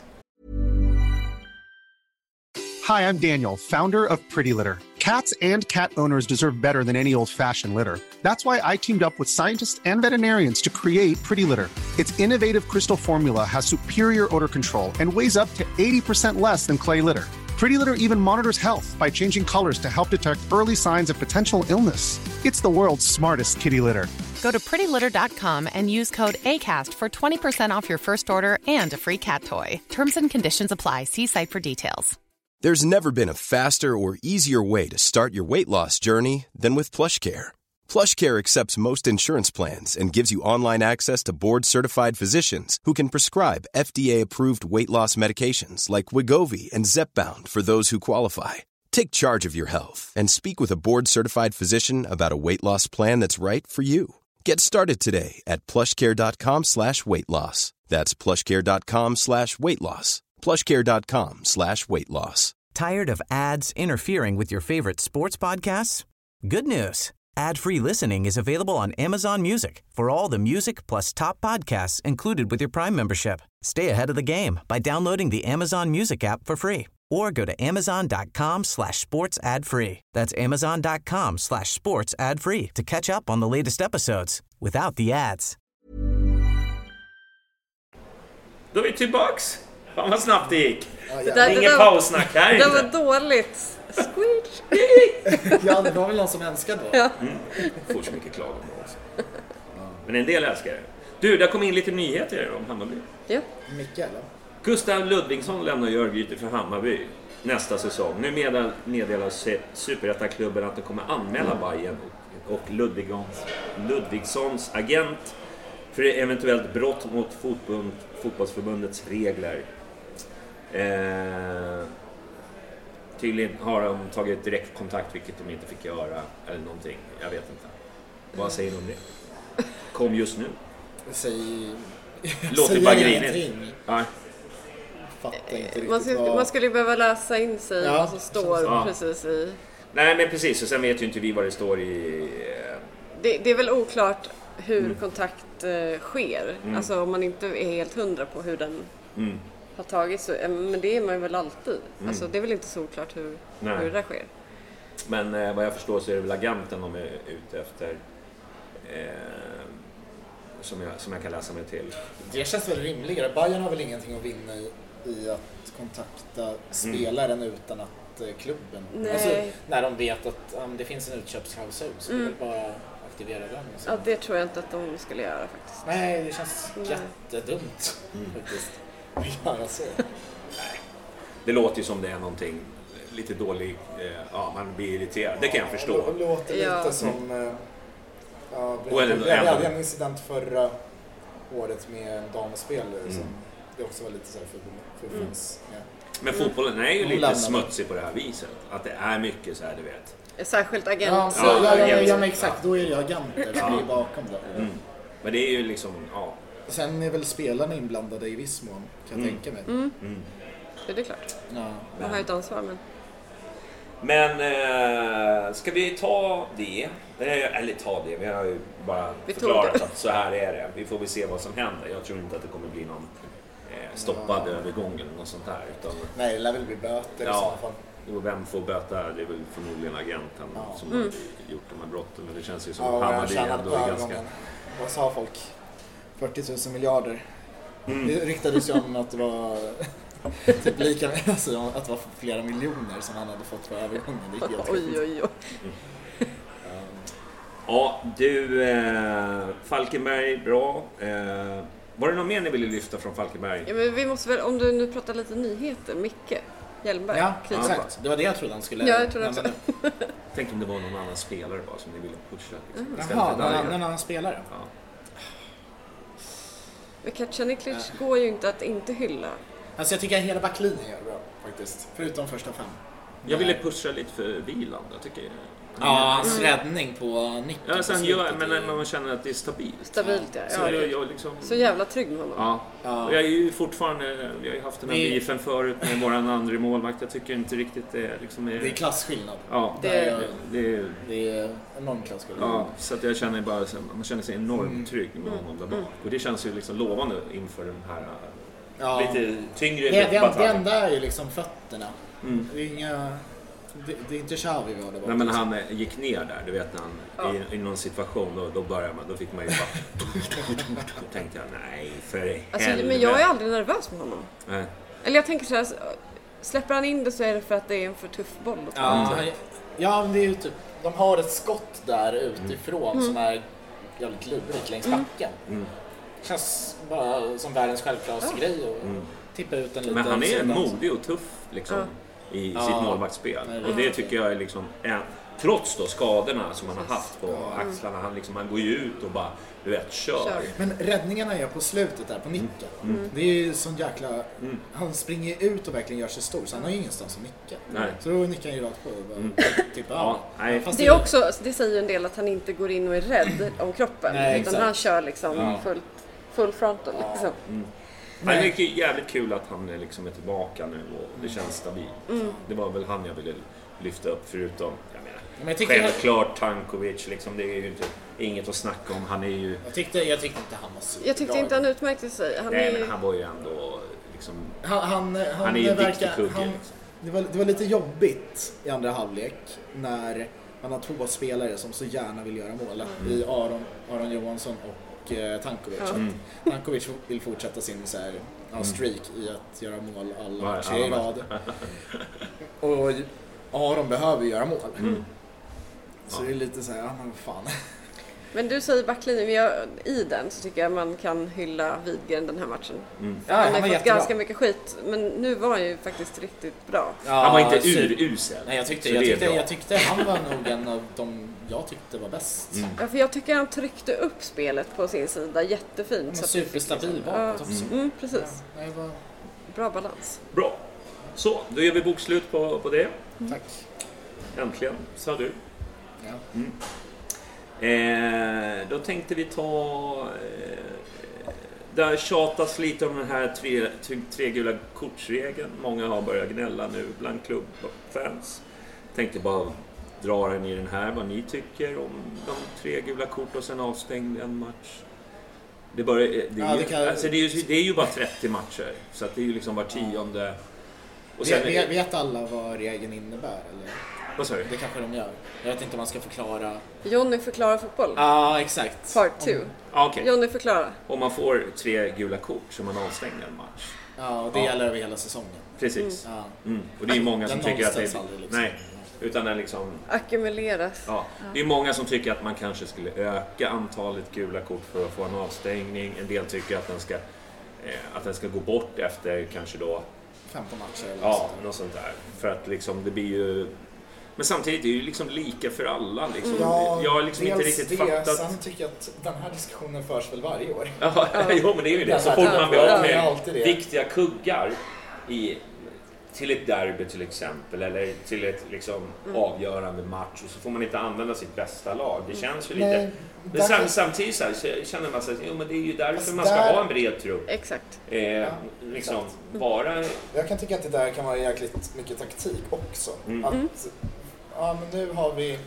Hi, I'm Daniel, founder of Pretty Litter. Cats and cat owners deserve better than any old-fashioned litter. That's why I teamed up with scientists and veterinarians to create Pretty Litter. Its innovative crystal formula has superior odor control and weighs up to 80% less than clay litter. Pretty Litter even monitors health by changing colors to help detect early signs of potential illness. It's the world's smartest kitty litter. Go to prettylitter.com and use code ACAST for 20% off your first order and a free cat toy. Terms and conditions apply. See site for details. There's never been a faster or easier way to start your weight loss journey than with PlushCare. PlushCare accepts most insurance plans and gives you online access to board-certified physicians who can prescribe FDA-approved weight loss medications like Wegovy and Zepbound for those who qualify. Take charge of your health and speak with a board-certified physician about a weight loss plan that's right for you. Get started today at plushcare.com/weightloss. That's plushcare.com/weightloss. plushcare.com/weightloss. Tired of ads interfering with your favorite sports podcasts? Good news. Ad-free listening is available on Amazon Music for all the music plus top podcasts included with your Prime membership. Stay ahead of the game by downloading the Amazon Music app for free or go to amazon.com/sports ad free. That's amazon.com/sports ad free to catch up on the latest episodes without the ads. Då är vi tillbaks. Fan vad snabbt det gick. Det är ingen paussnack här inte. Det var dåligt. Squeech. Ja, det var väl någon som älskade då. Ja. Får så mycket klagomål också. Men en del älskar det. Du, det kom in lite nyheter om Hammarby. Ja. Mycket eller? Gustav Ludvigsson lämnar Örgryte för Hammarby. nästa säsong. Nu meddelar Superettan-klubben att de kommer anmäla Bayern och Ludvigssons agent för eventuellt brott mot fotbollsförbundets regler. Tydligen har de tagit direkt kontakt, vilket de inte fick göra eller någonting. Jag vet inte. Vad säger de om det? Kom just nu. Låter bara grinigt. Ja. Man skulle ju behöva läsa in sig vad som står precis i... Nej, men precis. Och sen vet ju inte vi vad det står i... Det är väl oklart hur kontakt sker. Alltså om man inte är helt 100 på hur den har tagits. Men det är man väl alltid. Alltså det är väl inte så oklart hur det där sker. Men vad jag förstår så är det väl agenten de är ute efter. Som jag kan läsa mig till. Det känns väl rimligare. Bayern har väl ingenting att vinna i att kontakta spelaren utan att klubben... Alltså, när de vet att det finns en utköpsklausul så är det bara aktivera den. Ja, det tror jag inte att de skulle göra faktiskt. Nej, det känns jättedumt faktiskt. Att göra så. Nej. Det låter ju som det är någonting lite dåligt. Man blir irriterad. Det kan jag förstå. Det låter lite som... vi hade en incident förra året med en damspelare som det också var lite så här fuffens. Men fotbollen är ju lite smutsig på det här viset. Att det är mycket så här, du vet. Särskilt agent. Ja, men exakt. Då är det agenter som är bakom det. Men det är ju liksom, Sen är väl spelarna inblandade i viss mån, kan jag tänka mig. Det är klart. Man har ju ett ansvar, Men ska vi ta det? Eller ta det, vi har ju bara förklarat att så här är det. Vi får väl se vad som händer. Jag tror inte att det kommer bli någon stoppad övergång eller något sånt där. Utan, nej, det lär väl bli böter i sådana fall. Och vem får böta? Det är väl förmodligen agenten som har gjort de här brotten. Men det känns ju som att Hammarby ändå är ganska... Vad sa folk? 40 000 miljarder. Det ryktades ju om att det var... typ lika med alltså, att det var flera miljoner som han hade fått för övergången. Det är helt oj. Ja, du Falkenberg, bra. Var det något mer ni ville lyfta från Falkenberg? Ja, men vi måste väl, om du nu pratar lite nyheter, Micke Hjelmberg. Ja, exakt. Det var det jag trodde han skulle... Ja, jag trodde också. Tänk om det var någon annan spelare bara som ni ville pusha. Liksom, jaha, någon annan spelare? Ja. Men Kacaniklic går ju inte att inte hylla. Alltså jag tycker att hela backlinjen gör bra faktiskt. Förutom första 5. Jag ville pusha lite för Wieland. Jag tycker hans räddning på nicken. Ja, sen men man känner att det är stabilt. Stabilt, Så jag liksom... Så jävla trygg med honom. Ja. Och jag är ju fortfarre, vi har ju haft den här beefen förut med våran andra målvakt. Jag tycker inte riktigt det liksom är... Det är klassskillnad. Ja, det är enorm klassskillnad. Ja, så att jag känner bara, man känner sig enormt trygg med honom där bak. Och det känns ju liksom lovande inför den här lite tyngre det enda är ju liksom fötterna. Det är inga... Det är inte Xavi vi har det. Nej, men han gick ner där, du vet när han i någon situation då började man, då fick man ju bara då tänkte jag nej för helvete. Men jag är aldrig nervös med honom. Nej. Eller jag tänker så här, släpper han in det så är det för att det är en för tuff boll. Ja, men det är ju typ, de har ett skott där utifrån som är jävligt lurigt längs backen. Känns bara som världens självklaraste grej att tippa ut en liten. Men han är modig och tuff liksom. I sitt målvaktsspel. Och det tycker jag är liksom trots då skadorna som han har haft på axlarna, han går ju ut och bara du vet, kör. Men räddningarna är på slutet där på nicken. Det är ju sån jäkla han springer ut och verkligen gör sig stor så han har ju ingenstans att nicka. Nej. Så då nickar han ju rakt på typ, det är också, det säger ju en del att han inte går in och är rädd om kroppen. Nej, utan han kör liksom full frontal liksom. Det är jävligt kul att han liksom är tillbaka nu och det känns stabilt. Det var väl han jag ville lyfta upp förutom, jag menar, självklart Tankovic liksom, det är ju inget att snacka om. Han är ju... Jag tyckte inte han var så. Jag tyckte inte han utmärkte sig. Men han var ju ändå liksom... Han är ju en viktig kugge. Det var lite jobbigt i andra halvlek när man har 2 spelare som så gärna vill göra mål. I Aron Johansson och Tankovic. Tankovic vill fortsätta sin så här, streak i att göra mål alla matcher i rad. Och Aron behöver göra mål. Så det är lite så här, men fan. Men du säger backlinjen, i den så tycker jag man kan hylla Widgren den här matchen. Ja, han har var fått ganska mycket skit, men nu var han ju faktiskt riktigt bra. Ja, han var inte urusel. Nej, jag tyckte han var nog en av de jag tyckte var bäst. Ja, för jag tycker han tryckte upp spelet på sin sida jättefint. Så superstabil bakåt också. Precis. Ja, det var... Bra balans. Bra. Så, då gör vi bokslut på det. Tack. Äntligen, sa du. Ja. Då tänkte vi ta... där tjatas lite om den här tre gula kortsregeln. Många har börjat gnälla nu bland klubbfans. Tänkte bara dra den i den här, vad ni tycker om de 3 gula kort och sen avstängd en match. Det är ju bara 30 matcher, så att det är ju liksom var 10:e. Och sen vet alla vad regeln innebär, eller? Vad sa du? Det kanske de gör. Jag vet inte om man ska förklara. Johnny förklarar fotboll. Ja, exakt. Part 2. Okay. Johnny förklarar. Om man får 3 gula kort så man avstänger en match. Ja, och det gäller över hela säsongen. Precis. Och det är många som tycker att det är... Nej, utan den liksom... ackumuleras. Ja. Det är många som tycker att man kanske skulle öka antalet gula kort för att få en avstängning. En del tycker att den ska gå bort efter kanske då 15 matcher eller något sånt där. För att liksom det blir ju... Men samtidigt är det ju liksom lika för alla. Liksom. Jag har liksom inte riktigt fattat... Sen tycker jag att den här diskussionen förs väl varje år. Jo, men det är ju det. Så fort man blir av med viktiga kuggar till ett derby till exempel, eller till ett liksom avgörande match, och så får man inte använda sitt bästa lag. Det känns ju lite... Men samtidigt så känner man sig att men det är ju därför man ska ha en bred trupp. Exakt. Liksom bara... Jag kan tycka att det där kan vara jäkligt mycket taktik också. Att, men nu har vi...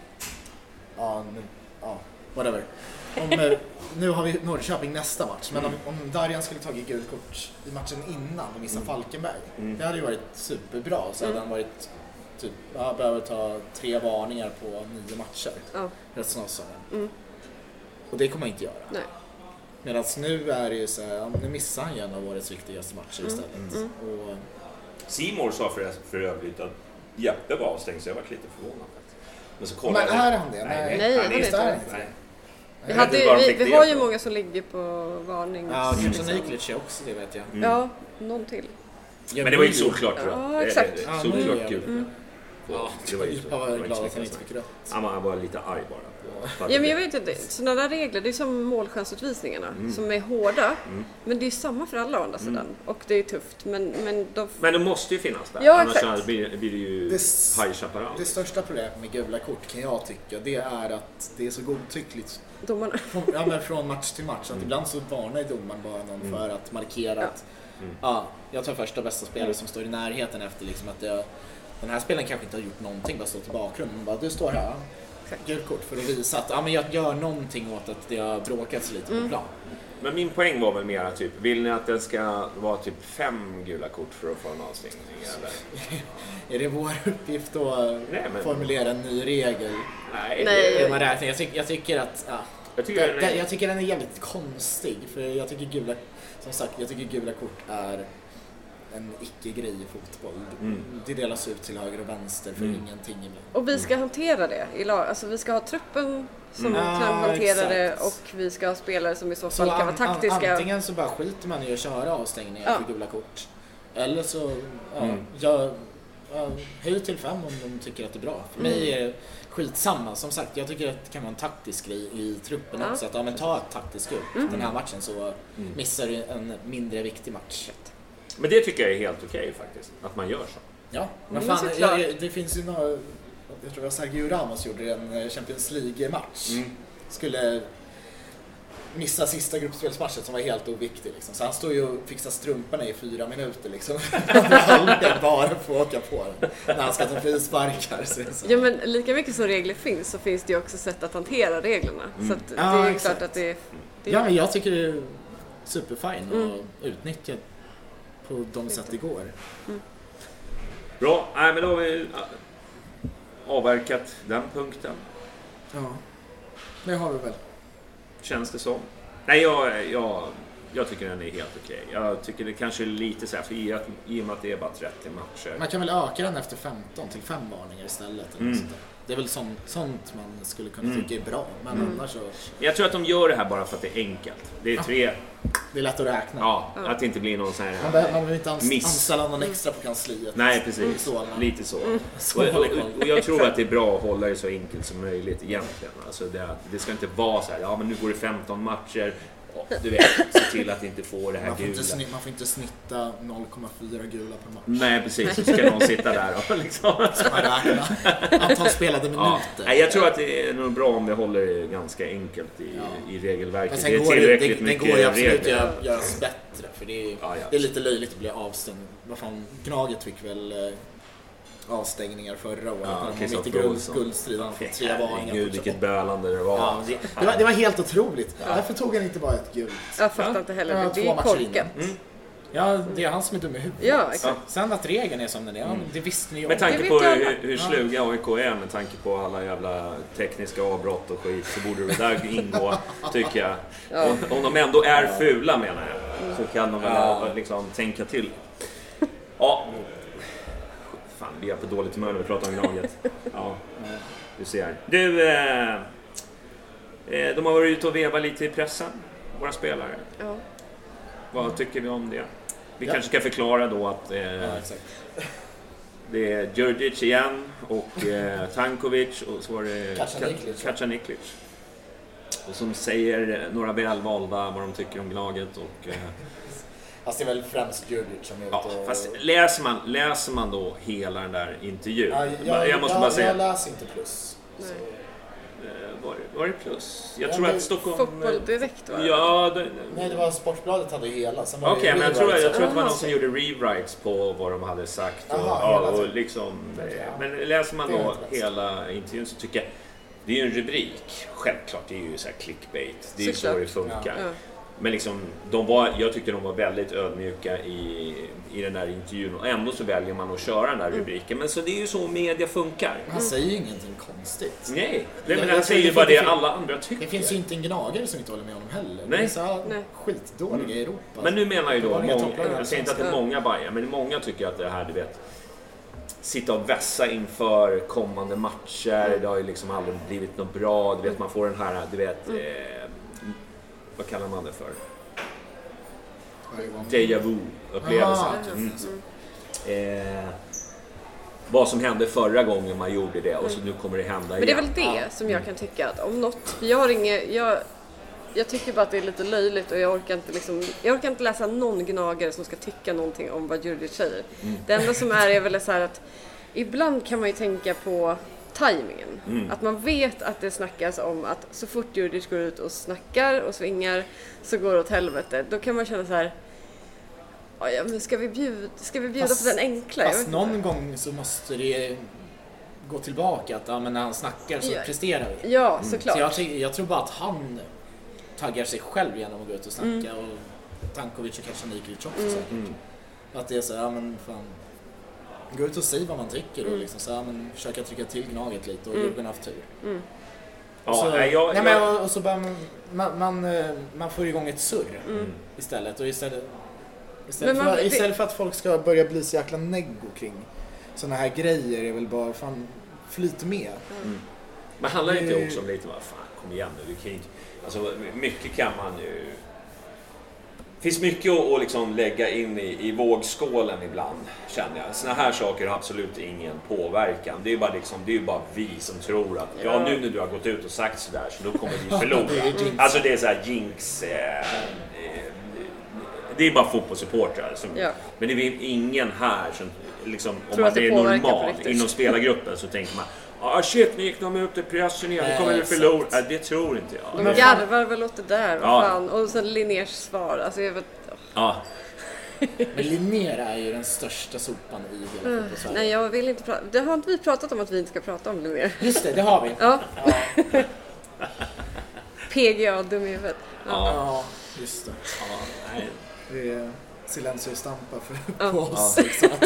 whatever. Nu har vi Norrköping nästa match, men om Darjan skulle tagit gult kort i matchen innan och missa Falkenberg, det hade ju varit superbra. Så hade han varit typ, behöver ta 3 varningar på 9 matcher resten av säsongen. Och det kommer man inte göra. Medan nu är det ju så här, nu missar han en av årets viktigaste matcher istället. Och Simor sa för övrigt att Jeppe var avstängd, så jag var lite förvånad. Men så kollade men är han det? Nej, han är inte. Vi har ju många som ligger på varning. Ja, kanske Niklic också, det vet jag. Ja, någon till. Men det var ju solklart, tror jag. Ja, exakt. Solklart kul. Ja, jag var glad att han inte fick rött. Han var lite arg bara. Ja, men jag vet inte, sådana där regler, det är som målchansutvisningarna som är hårda, men det är samma för alla å andra sidan, och det är tufft, men det måste ju finnas där, annars blir det ju High Chaparral. Det största problemet med gula kort kan jag tycka, det är att det är så godtyckligt från match till match, att ibland så varnar domaren bara någon för att markera att jag tar första bästa spelare som står i närheten efter liksom att den här spelaren kanske inte har gjort någonting, bara stått i bakgrunden, bara du står här, gult kort för att visa att men jag gör någonting åt att det har bråkats lite på plan. Men min poäng var väl mer att typ, vill ni att det ska vara typ 5 gula kort för att få en avstängning? Eller? Är det vår uppgift att formulera en ny regel? Nej. Jag tycker att jag tycker den är jävligt konstig, för jag tycker gula kort är en icke-grej i fotboll. Det delas ut till höger och vänster för ingenting ibland. Och vi ska hantera det i lag. Alltså vi ska ha truppen som kan hantera det, och vi ska ha spelare som i så fall kan vara taktiska. Antingen så bara skiter man i att köra avstängningar för gula kort. Eller så höj till 5 om de tycker att det är bra. För mig är det skitsamma. Som sagt, jag tycker att det kan vara en taktisk grej i truppen också. Att ta ett taktiskt upp den här matchen, så missar du en mindre viktig match. Men det tycker jag är helt okej faktiskt, att man gör så. Ja, men fan, det finns ju några, jag tror det var Sergio Ramos gjorde en Champions League-match. Skulle missa sista gruppspelsmatchen som var helt oviktig liksom. Så han stod ju och fixade strumparna i 4 minuter liksom. Bara för att åka på den när han ska ta frisparkar. Ja, men lika mycket som regler finns, så finns det ju också sätt att hantera reglerna. Så att det är ju klart att det ja, men jag tycker det är superfine att utnyttja på de sätt det går. Bra, men då har vi avverkat den punkten. Ja, det har vi väl. Känns det som? Nej, jag tycker den är helt okej. Jag tycker det kanske är lite så här, för i och med att det är bara 30 matcher. Man kan väl öka den efter 15 till 5 varningar istället. Eller Det är väl sånt man skulle kunna tycka är bra. Men annars så... Jag tror att de gör det här bara för att det är enkelt. Det är 3... Det är lätt att räkna. Ja, att det inte blir någon sån här... Man behöver inte anställa någon extra på kansliet. Nej, precis. Lite så. Och jag tror att det är bra att hålla det så enkelt som möjligt egentligen. Alltså det ska inte vara så här, ja men nu går det 15 matcher. Du vet, se till att inte få det här gula. Man får inte snitta 0,4 gula per match. Nej, precis. Så ska någon sitta där och liksom... Antal spelade minuter. Ja. Jag tror att det är nog bra om vi håller det ganska enkelt i regelverket. Men sen det är tillräckligt mycket går ju absolut regler. att göras bättre. För det är lite löjligt att bli avstängd. Vad fan, Gnaget fick väl... avstängningar förra året när de mitt i guldstriden fick 3 varningar. Gud, vilket bölande det var. Ja, det var helt otroligt. Varför tog han inte bara ett guld? Jag fattar inte heller. Det är korkat. Ja, det är han som är dum i huvudet. Ja, exakt. Sen att regeln är som den är, det visste ni ju. Med tanke på hur sluga AIK är, med tanke på alla jävla tekniska avbrott och skit, så borde det där ingå, tycker jag. Ja. Om de ändå är fula, menar jag, så kan de väl liksom tänka till. Ja. Fan, vi är på dåligt humör när vi pratar om Gnaget. Ja, du ser. Du, de har varit ute och vevat lite i pressen, våra spelare. Ja. Vad tycker vi om det? Vi kanske ska förklara då att det är Djurdjic igen och Tankovic och så var det Kacaniklic. Och som säger några välvalda vad de tycker om Gnaget och... Fast det är väl främst Djurdjic som är ute och... Fast läser man då hela den där intervjun? Jag måste bara säga... Jag läser inte plus. Var det plus? Jag tror att Stockholm... Fotboll direkt, va? Ja, nej, det var Sportbladet hade hela. Okej, men jag tror att det var någon som gjorde rewrites på vad de hade sagt. Och liksom, men läser man då hela intervjun så tycker jag... Det är ju en rubrik. Självklart, det är ju så här clickbait. Det är ju så det funkar. Ja. Men liksom, jag tyckte de var väldigt ödmjuka i den där intervjun. Och ändå så väljer man att köra den där rubriken. Men så det är ju så media funkar. Han säger ju ingenting konstigt. Nej, men han säger ju bara det alla andra tycker. Det finns ju inte en gnagare som inte håller med honom heller. Nej. Det är så skitdåliga i Europa. Men nu menar ju då, jag säger inte att det är många bajer, men många tycker att det här, du vet, sitta och vässa inför kommande matcher. Det har ju liksom aldrig blivit något bra. Du vet, man får den här, du vet... vad kallar man det för? Déjà vu-upplevelsen. Vad som hände förra gången man gjorde det och så nu kommer det hända igen. Men det är väl det som jag kan tycka att om något... Jag tycker bara att det är lite löjligt och jag orkar inte läsa någon gnagare som ska tycka någonting om vad Djurdjic säger. Det enda som är väl så här att ibland kan man ju tänka på timingen. Att man vet att det snackas om att så fort Djurdjic går ut och snackar och svingar så går det åt helvete. Då kan man känna så här: ja, men ska vi bjuda på den enkla? Fast någon gång så måste det gå tillbaka att men när han snackar så presterar vi. Ja, såklart. Så jag tror bara att han taggar sig själv genom att gå ut och snacka och Tankovic och Kacaniklic också säkert. Att det är så här, men fan, gå ut och säg vad man tycker och liksom så här, men försöka trycka till Gnaget lite och Djurgården har haft tur. Och så bara man får igång ett surr istället och istället för att folk ska börja bli så jäkla neggo kring såna här grejer är väl bara fan flyt med. Men handlar det inte också om lite vad fan, kom igen nu, du kan inte, alltså mycket kan man ju. Det finns mycket att liksom lägga in i vågskålen ibland, känner jag. Såna här saker har absolut ingen påverkan. Det är bara liksom, det är bara vi som tror att nu när du har gått ut och sagt sådär så då kommer vi förlora. Alltså det är så här jinx. Det är bara fotbollssupportrar som, men det är ingen här som liksom, om man är normal inom spelargruppen så tänker man shit, nu gick de ut i pressen igen, nu kommer vi förlora. Det tror inte jag. De garvar väl åt det där, vad fan. Och sen Linners svar, alltså jag vet... Men Linnér är ju den största sopan i hela fotbollssverige. Nej, jag vill inte prata. Det har inte vi pratat om att vi inte ska prata om Linnér. Just det har vi. Ja. PGA, dum i huvudet. Ja, just det. Nej. Det är silencio-stampa på oss.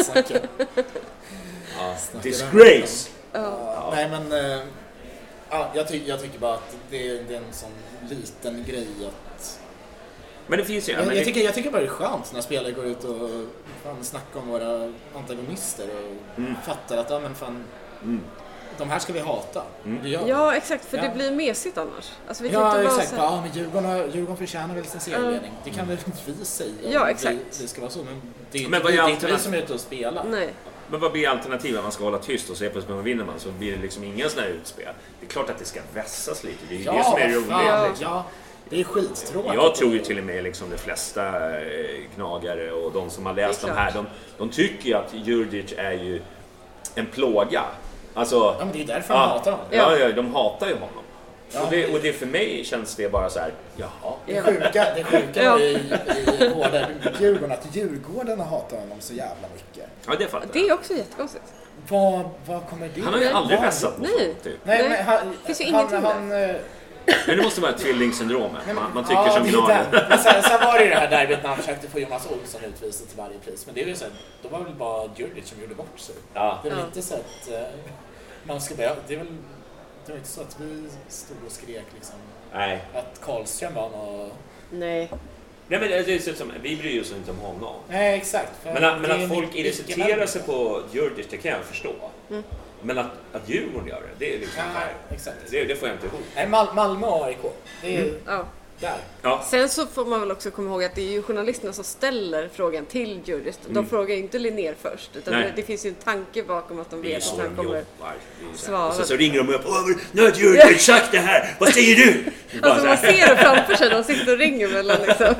Disgrace! Nej men jag tycker bara att det är en sån liten grej att... Men det finns ju... Jag tycker bara det är skönt när spelare går ut och snackar om våra antagonister och fattar att de här ska vi hata. Ja, exakt, för det blir mesigt annars. Alltså, vi kan ja, inte exakt. Ja, men Djurgården förtjänar väl sin serieledning. Det kan väl inte vi säga. Ja, exakt. Det ska vara så, men det är inte vi som är ute och spelar. Nej. Men vad blir alternativet? Man ska hålla tyst och se på när man vinner så blir det liksom ingen sån här utspel. Det är klart att det ska vässas lite. Det är det som är roligt. Liksom. Ja, det är skittråkigt. Jag tror ju till och med liksom de flesta gnagare och de som har läst de här, de tycker ju att Djurdjic är ju en plåga. Alltså, ja, men det är därför de hatar honom. Ja, de hatar ju honom. Ja, och det för mig känns det bara så här, jaha. Det sjuka i båda Djurgården, att Djurgården hatar honom så jävla mycket. Ja, det fattar jag. Det är också jättekonstigt. Vad kommer det? Han har ju aldrig vässat något sånt, typ. Nej, men det finns ju ingenting men det måste vara tvillingsyndromet. Man tycker som gnagare. Men sen var det ju det här derbyt när han försökte få Jonas Olsson utvisad till varje pris. Men det är ju så här, då var det väl bara Djurdjic som gjorde bort sig. Ja. Det är väl inte så att man ska börja... Det är väl inte så att vi stod och skrek liksom. Nej. Att Karlström var något... Nej, men det är som, vi bryr oss inte om honom. Nej, exakt. Men att folk irriterar sig på Djurdjic, det kan jag förstå. Men att Djurgården gör det är liksom exakt. Det får jag inte ihop. Nej, Malmö och AIK. Det är där. Ja. Sen så får man väl också komma ihåg att det är ju journalisterna som ställer frågan till Djurdjic. De frågar ju inte Linnér först, utan det finns ju en tanke bakom att de vet att han kommer svara. Så ringer de upp, nu har Djurdjic sagt det här, vad säger du? Alltså man ser framför sig, de sitter och ringer mellan liksom.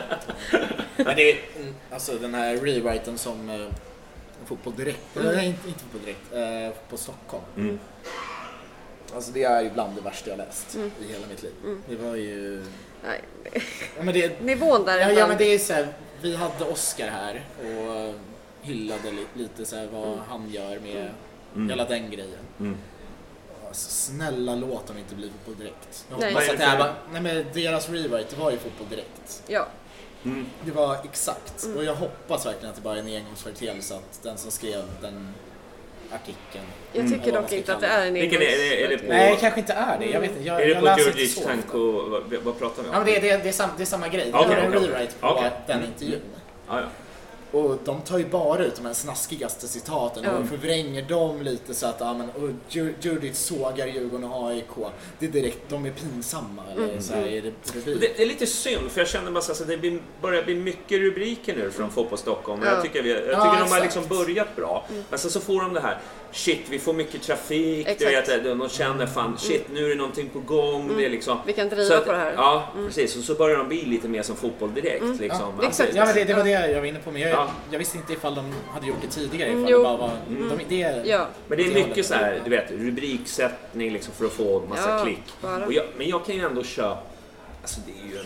Men det är alltså den här rewriten som Fotboll Direkt, nej inte Fotboll Direkt, på Stockholm. Alltså det är ju bland det värsta jag läst i hela mitt liv. Det var ju... Nej. Ja, men det... Nivån där. Ja, men det är så här, vi hade Oscar här och hyllade lite så här vad han gör med hela den grejen. Alltså, snälla låt dem inte bli Fotboll Direkt. Jag hoppas att det här var... Nej, men deras rewrite, det var ju Fotboll Direkt. Ja. Det var exakt. Och jag hoppas verkligen att det bara är en engångsföreteelse, att den som skrev den artikeln... Jag tycker dock inte att det är en engångsföreteelse. Nej, det kanske inte är det. Jag vet inte. Är det på Djurdjic Tanko? Vad pratar vi om? Ja, men det är samma grej. Det är en rewrite på den intervjun. Ja. Och de tar ju bara ut de här snaskigaste citaten och förvränger dem lite så att Djurdjic sågar Djurgården och AIK. Det är direkt, de är pinsamma. Eller så här, det är lite synd, för jag känner bara att det börjar bli mycket rubriker nu från Fotboll Stockholm. Jag tycker de har liksom börjat bra. Men sen så får de det här, shit, vi får mycket trafik. Du vet, de känner fan, shit, nu är det någonting på gång. Det är liksom, vi kan driva på det här. Ja, precis. Och så börjar de bli lite mer som Fotboll Direkt. Liksom. Ja, men det var det jag var inne på. Men jag visste inte ifall de hade gjort det tidigare. Ifall det bara var, men det är mycket så här, du vet, rubriksättning liksom för att få en massa klick. Men jag kan ju ändå köpa, alltså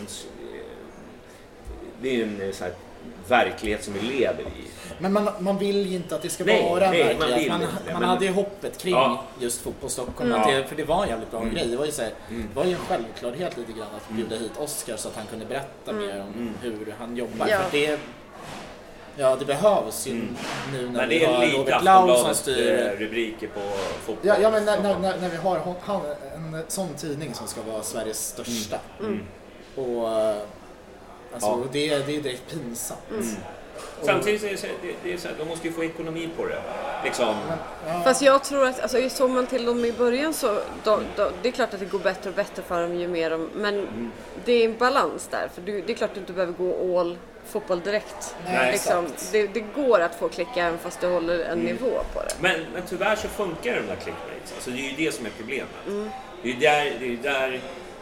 det är ju en så här verklighet som vi lever i. Men man vill ju inte att det ska vara en verklighet. Man hade ju hoppet kring just Fotboll Stockholm. För det var en jävligt bra grej. Det var ju så här, det var ju en självklarhet lite grann att bjuda hit Oscar så att han kunde berätta mer om hur han jobbar. För det behövs ju nu när vi har Robert Lau som styr rubriker på fotboll. Ja, men när vi har en sån tidning som ska vara Sveriges största. Och alltså, det är direkt pinsamt. Samtidigt är det så här, de måste ju få ekonomi på det. Liksom. Fast jag tror att, alltså, såg man till dem i början så det är klart att det går bättre och bättre för dem ju mer men det är en balans där. För det är klart att du inte behöver gå all Fotboll Direkt. Nej, liksom, det går att få klicka även fast du håller en nivå på det. Men tyvärr så funkar de där clickbaits. Alltså det är ju det som är problemet. Det är ju där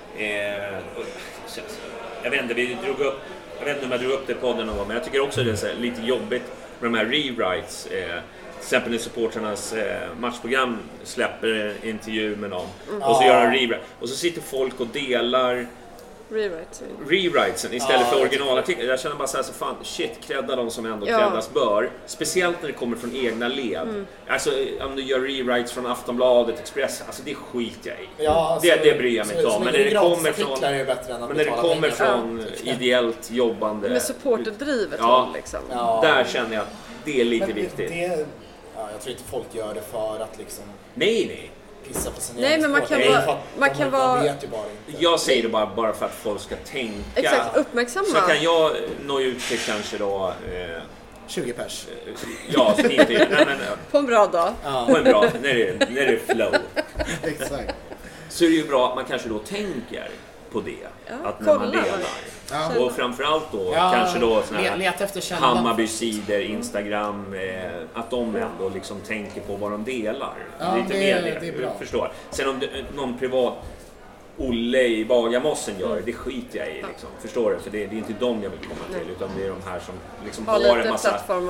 jag vet inte, jag vet inte om jag drog upp det i podden någon gång, men jag tycker också det är så lite jobbigt med de här rewrites. Till exempel när supporternas matchprogram släpper en intervju med någon och så gör de rewrite. Och så sitter folk och delar rewritesen istället för originalartikeln. Jag känner bara så här, så fan, shit, credda de som ändå creddas bör. Speciellt när det kommer från egna led. Alltså om du gör rewrites från Aftonbladet, Express, alltså det skiter jag i. Ja, alltså, det bryr jag mig inte om. Men när det kommer från ideellt jobbande med supporterdrivet liksom. Där känner jag att det är lite viktigt. Jag tror inte folk gör det för att liksom... Nej. Pissa på sin men man kan vara vet ju bara inte. Jag säger det bara för att folk ska tänka. Exakt, uppmärksamma. Så kan jag nå ut till kanske då 20 pers. Ja, inte. Nej. På en bra dag. På en bra, när det är flow. Exakt. Så är det ju bra att man kanske då tänker på det. Ja, att när man kolla. delar. Ja. Och framförallt då kanske då såna här Leta efter källan. Hammarby-sidor, Instagram, att de ändå liksom tänker på vad de delar. Ja, Lite det är bra. Jag förstår. Sen om någon privat Olle i Bagarmossen gör det skiter jag i liksom. Förstår du? För det är inte de jag vill komma till, utan det är de här som liksom har en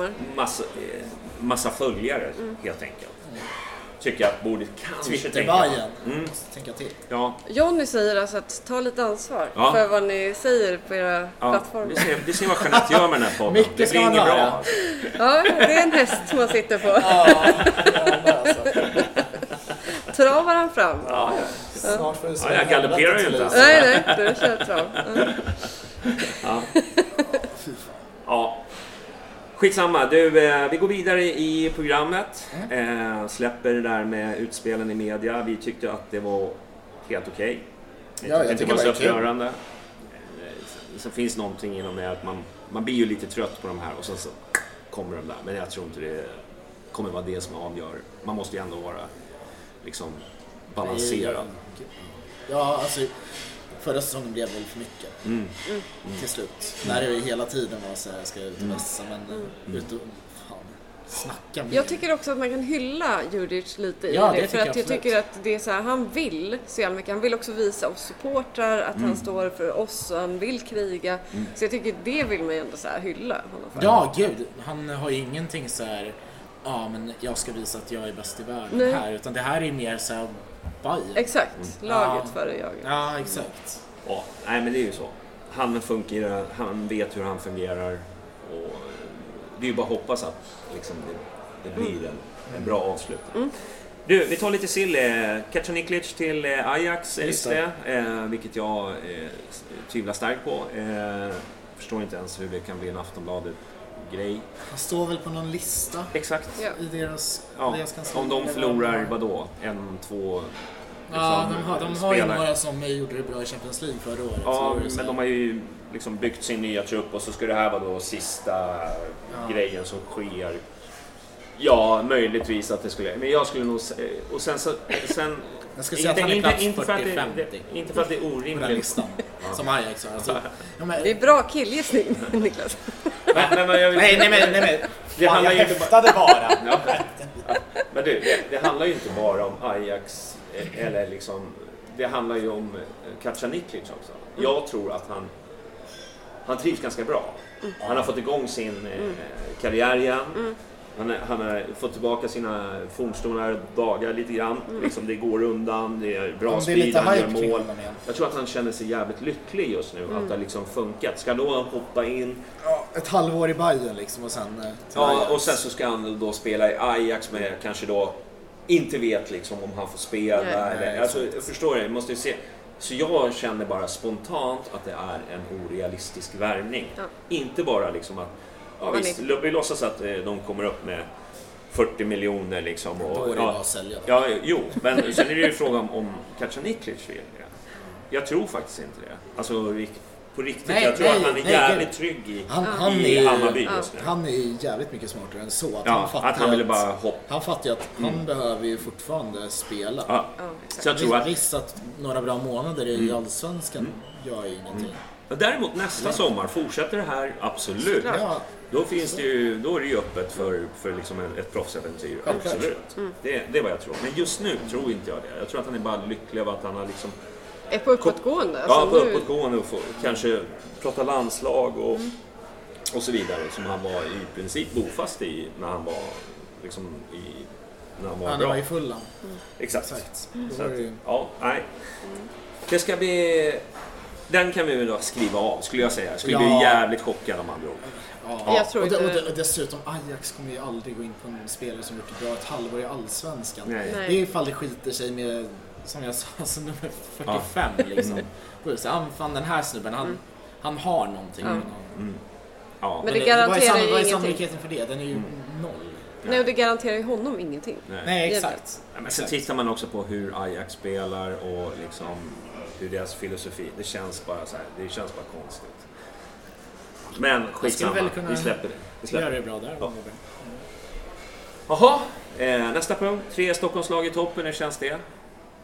massa följare helt enkelt. Tycker jag att bordet kanske tänka. Tänka till. Ja. Johnny säger alltså att ta lite ansvar för vad ni säger på era plattformar. Det ser vad Jeanette gör med den här podden. Mycket det blir inget bra. Ja, det är en häst man sitter på. Travar han fram. Snart får du jag galopperar ju inte. Nej, du kör trav. Ja. Skitsamma, vi går vidare i programmet. Släpper det där med utspelen i media. Vi tyckte att det var helt okej. Jag tyckte det var så upprörande. Så finns någonting inom det att man blir ju lite trött på de här och så kommer de där. Men jag tror inte det kommer vara det som avgör. Man måste ju ändå vara liksom balanserad. Ja, alltså förra säsongen blev väl för mycket till slut. När det hela tiden var så här, ska jag ut och mässa, men ut och snacka med. Jag tycker också att man kan hylla Djurdjic lite i det. För att jag tycker att det är så här, han vill så jävla mycket. Han vill också visa oss supportrar att han står för oss och han vill kriga. Så jag tycker det vill man ju ändå så här hylla honom för. Ja, gud. Han har ju ingenting så här, men jag ska visa att jag är bäst i världen här. Utan det här är mer så här, exakt, laget före jag. Ja, exakt. Ja, nej men det är ju så. Han vet hur han fungerar och det är ju bara att hoppas att liksom, det blir en bra avslutning. Du, vi tar lite sill. Kacaniklic till Ajax, vilket jag tvivlar starkt på. Förstår inte ens hur det kan bli en Aftonbladet-grej. Han står väl på någon lista. Exakt. I deras kansli. Om de förlorar, vadå? 1-2... Ja, de har ju några som gjorde det bra i Champions League förra året. Ja, men de har ju liksom byggt sin nya trupp och så ska det här vara då sista grejen som sker. Ja, möjligtvis att det skulle... Men jag skulle nog... Och sen jag ska säga att han är plats 40-50. Inte för att det är orimligt. På den listan, som Ajax har. Alltså, det är bra killgissning, Niklas. Nej. Det handlar ju häftade bara. Men du, det handlar ju inte bara om Ajax eller liksom... Det handlar ju om Kacaniklic också. Jag tror att han trivs ganska bra. Han har fått igång sin karriär igen. Han har fått tillbaka sina fornstora dagar lite grann. Liksom det går undan, det är bra speed, han gör mål. Jag tror att han känner sig jävligt lycklig just nu, att det har liksom funkat. Ska då hoppa in... Ja, ett halvår i Bayern liksom och sen... och sen så ska han då spela i Ajax med kanske då... Inte vet liksom om han får spela eller... Alltså, jag förstår det, jag måste ju se... Så jag känner bara spontant att det är en orealistisk värvning. Inte bara liksom att... Ja, visst, vi låtsas att de kommer upp med 40 miljoner liksom. Och, då är det bara att sälja. Ja, jo, men sen är det ju frågan om Kacaniklic vill det. Jag tror faktiskt inte det. Alltså på riktigt, jag tror att han är jävligt trygg i Hammarby just nu. Han är jävligt mycket smartare än så. Att han ville bara hoppa. Han fattar ju att han behöver ju fortfarande spela. Ja. Så jag tror att... Visst att några bra månader i Allsvenskan gör ju ingenting. Däremot nästa sommar fortsätter det här, absolut. Ja. Då finns det ju, då är det ju öppet för liksom ett proffsäventyr, absolut. Det är vad jag tror. Men just nu tror inte jag det. Jag tror att han är bara lycklig över att han har liksom... Är på uppåtgående? Ja, på uppåtgående och kanske prata landslag och så vidare, som han var i princip bofast i när han var liksom när han var bra. Han var i Fulham. Exakt. Så att, nej. Det ska bli... Den kan vi väl då skriva av, skulle jag säga. Skulle bli jävligt chockad om han drog. Jag tror och dessutom, Ajax kommer ju aldrig gå in på en spelare som mycket bra ett halvår i Allsvenskan. Nej. Det är ifall det skiter sig med, som jag sa, alltså nummer 45 liksom. Fan, den här snubben, han har någonting. Men det garanterar ju ingenting. Vad är sannolikheten för det? Den är ju noll. Nej, och det garanterar ju honom ingenting. Nej, exakt. Men sen tittar man också på hur Ajax spelar och liksom hur deras filosofi, det känns bara så här, det känns bara konstigt. Men skitsamma, vi släpper det. Gör det bra där. Jaha, nästa punkt. 3 Stockholmslag i toppen, hur känns det?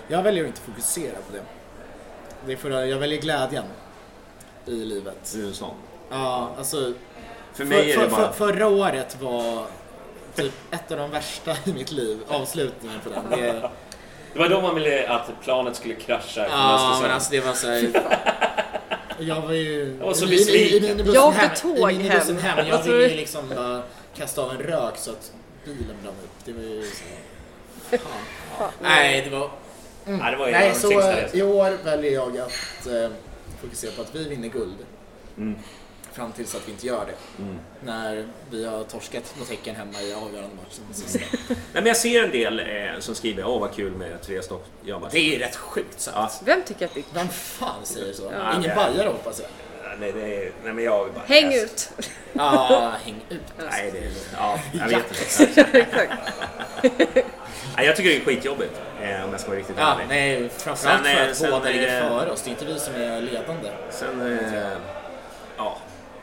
Jag väljer att inte fokusera på det. Det är för att jag väljer glädjen i livet. Du är en sån. Ja, alltså för mig är det bara... förra året var typ ett av de värsta i mitt liv. Avslutningen på den. Det var då man ville att planet skulle krascha. Ja, men alltså det var så här... Jag var ju... Jag var så besviken. Jag åkte tåg hem. Jag ville ju liksom bara kasta av en rök så att bilen brann upp. Det var ju så... Nej, det var... Nej, det var Nej, så i år väljer jag att fokusera på att vi vinner guld. Fram tills att vi inte gör det. När vi har torskat mot Häcken hemma i avgörande matchen. Nej, men jag ser en del som skriver vad kul med 3 stopp. Det är rätt sjukt sagt. Ja. Vem tycker att det är... Vem fan säger så? Ja. Ingen bajare hoppas jag. Nej, men jag bara... Häng ut! Ja, häng ut. Nej, det är... Ja, jag vet inte. Nej, jag tycker det är skitjobbigt. Om jag ska vara riktigt ärlig. Nej, framförallt för att båda ligger före oss. Det är inte vi som är ledande. Sen... Ja...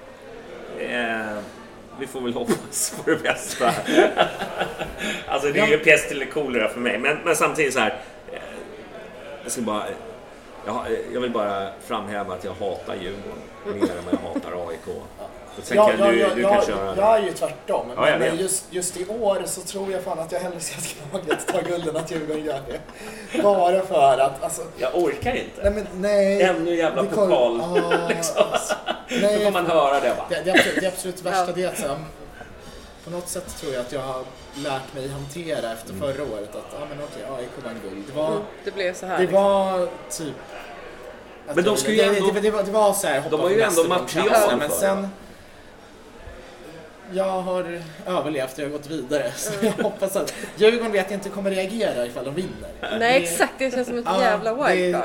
vi får väl hoppas på det bästa. Alltså det är ju pest eller kolera för mig. Men samtidigt så här... Jag vill bara framhäva att jag hatar Djurgården mer än vad jag hatar AIK. Jag är ju tvärtom. Ja, men just i år så tror jag fan att jag hellre ser att laget tar gulden att Djurgården gör det. Bara för att... Alltså, jag orkar inte. Nej, ännu jävla pokal. Liksom. Nej, då får man höra det va? Det absolut värsta det är att på något sätt tror jag att jag har lärt mig hantera efter förra året att AIK vann guld. Det blev så här. Det var typ... Men de skulle ju ändå... Det var så här, de var ju ändå material men sen... Jag har överlevt och jag har gått vidare. Så jag hoppas att Djurgården vet inte kommer reagera ifall de vinner. Nej, exakt. Det känns som ett jävla wildcard.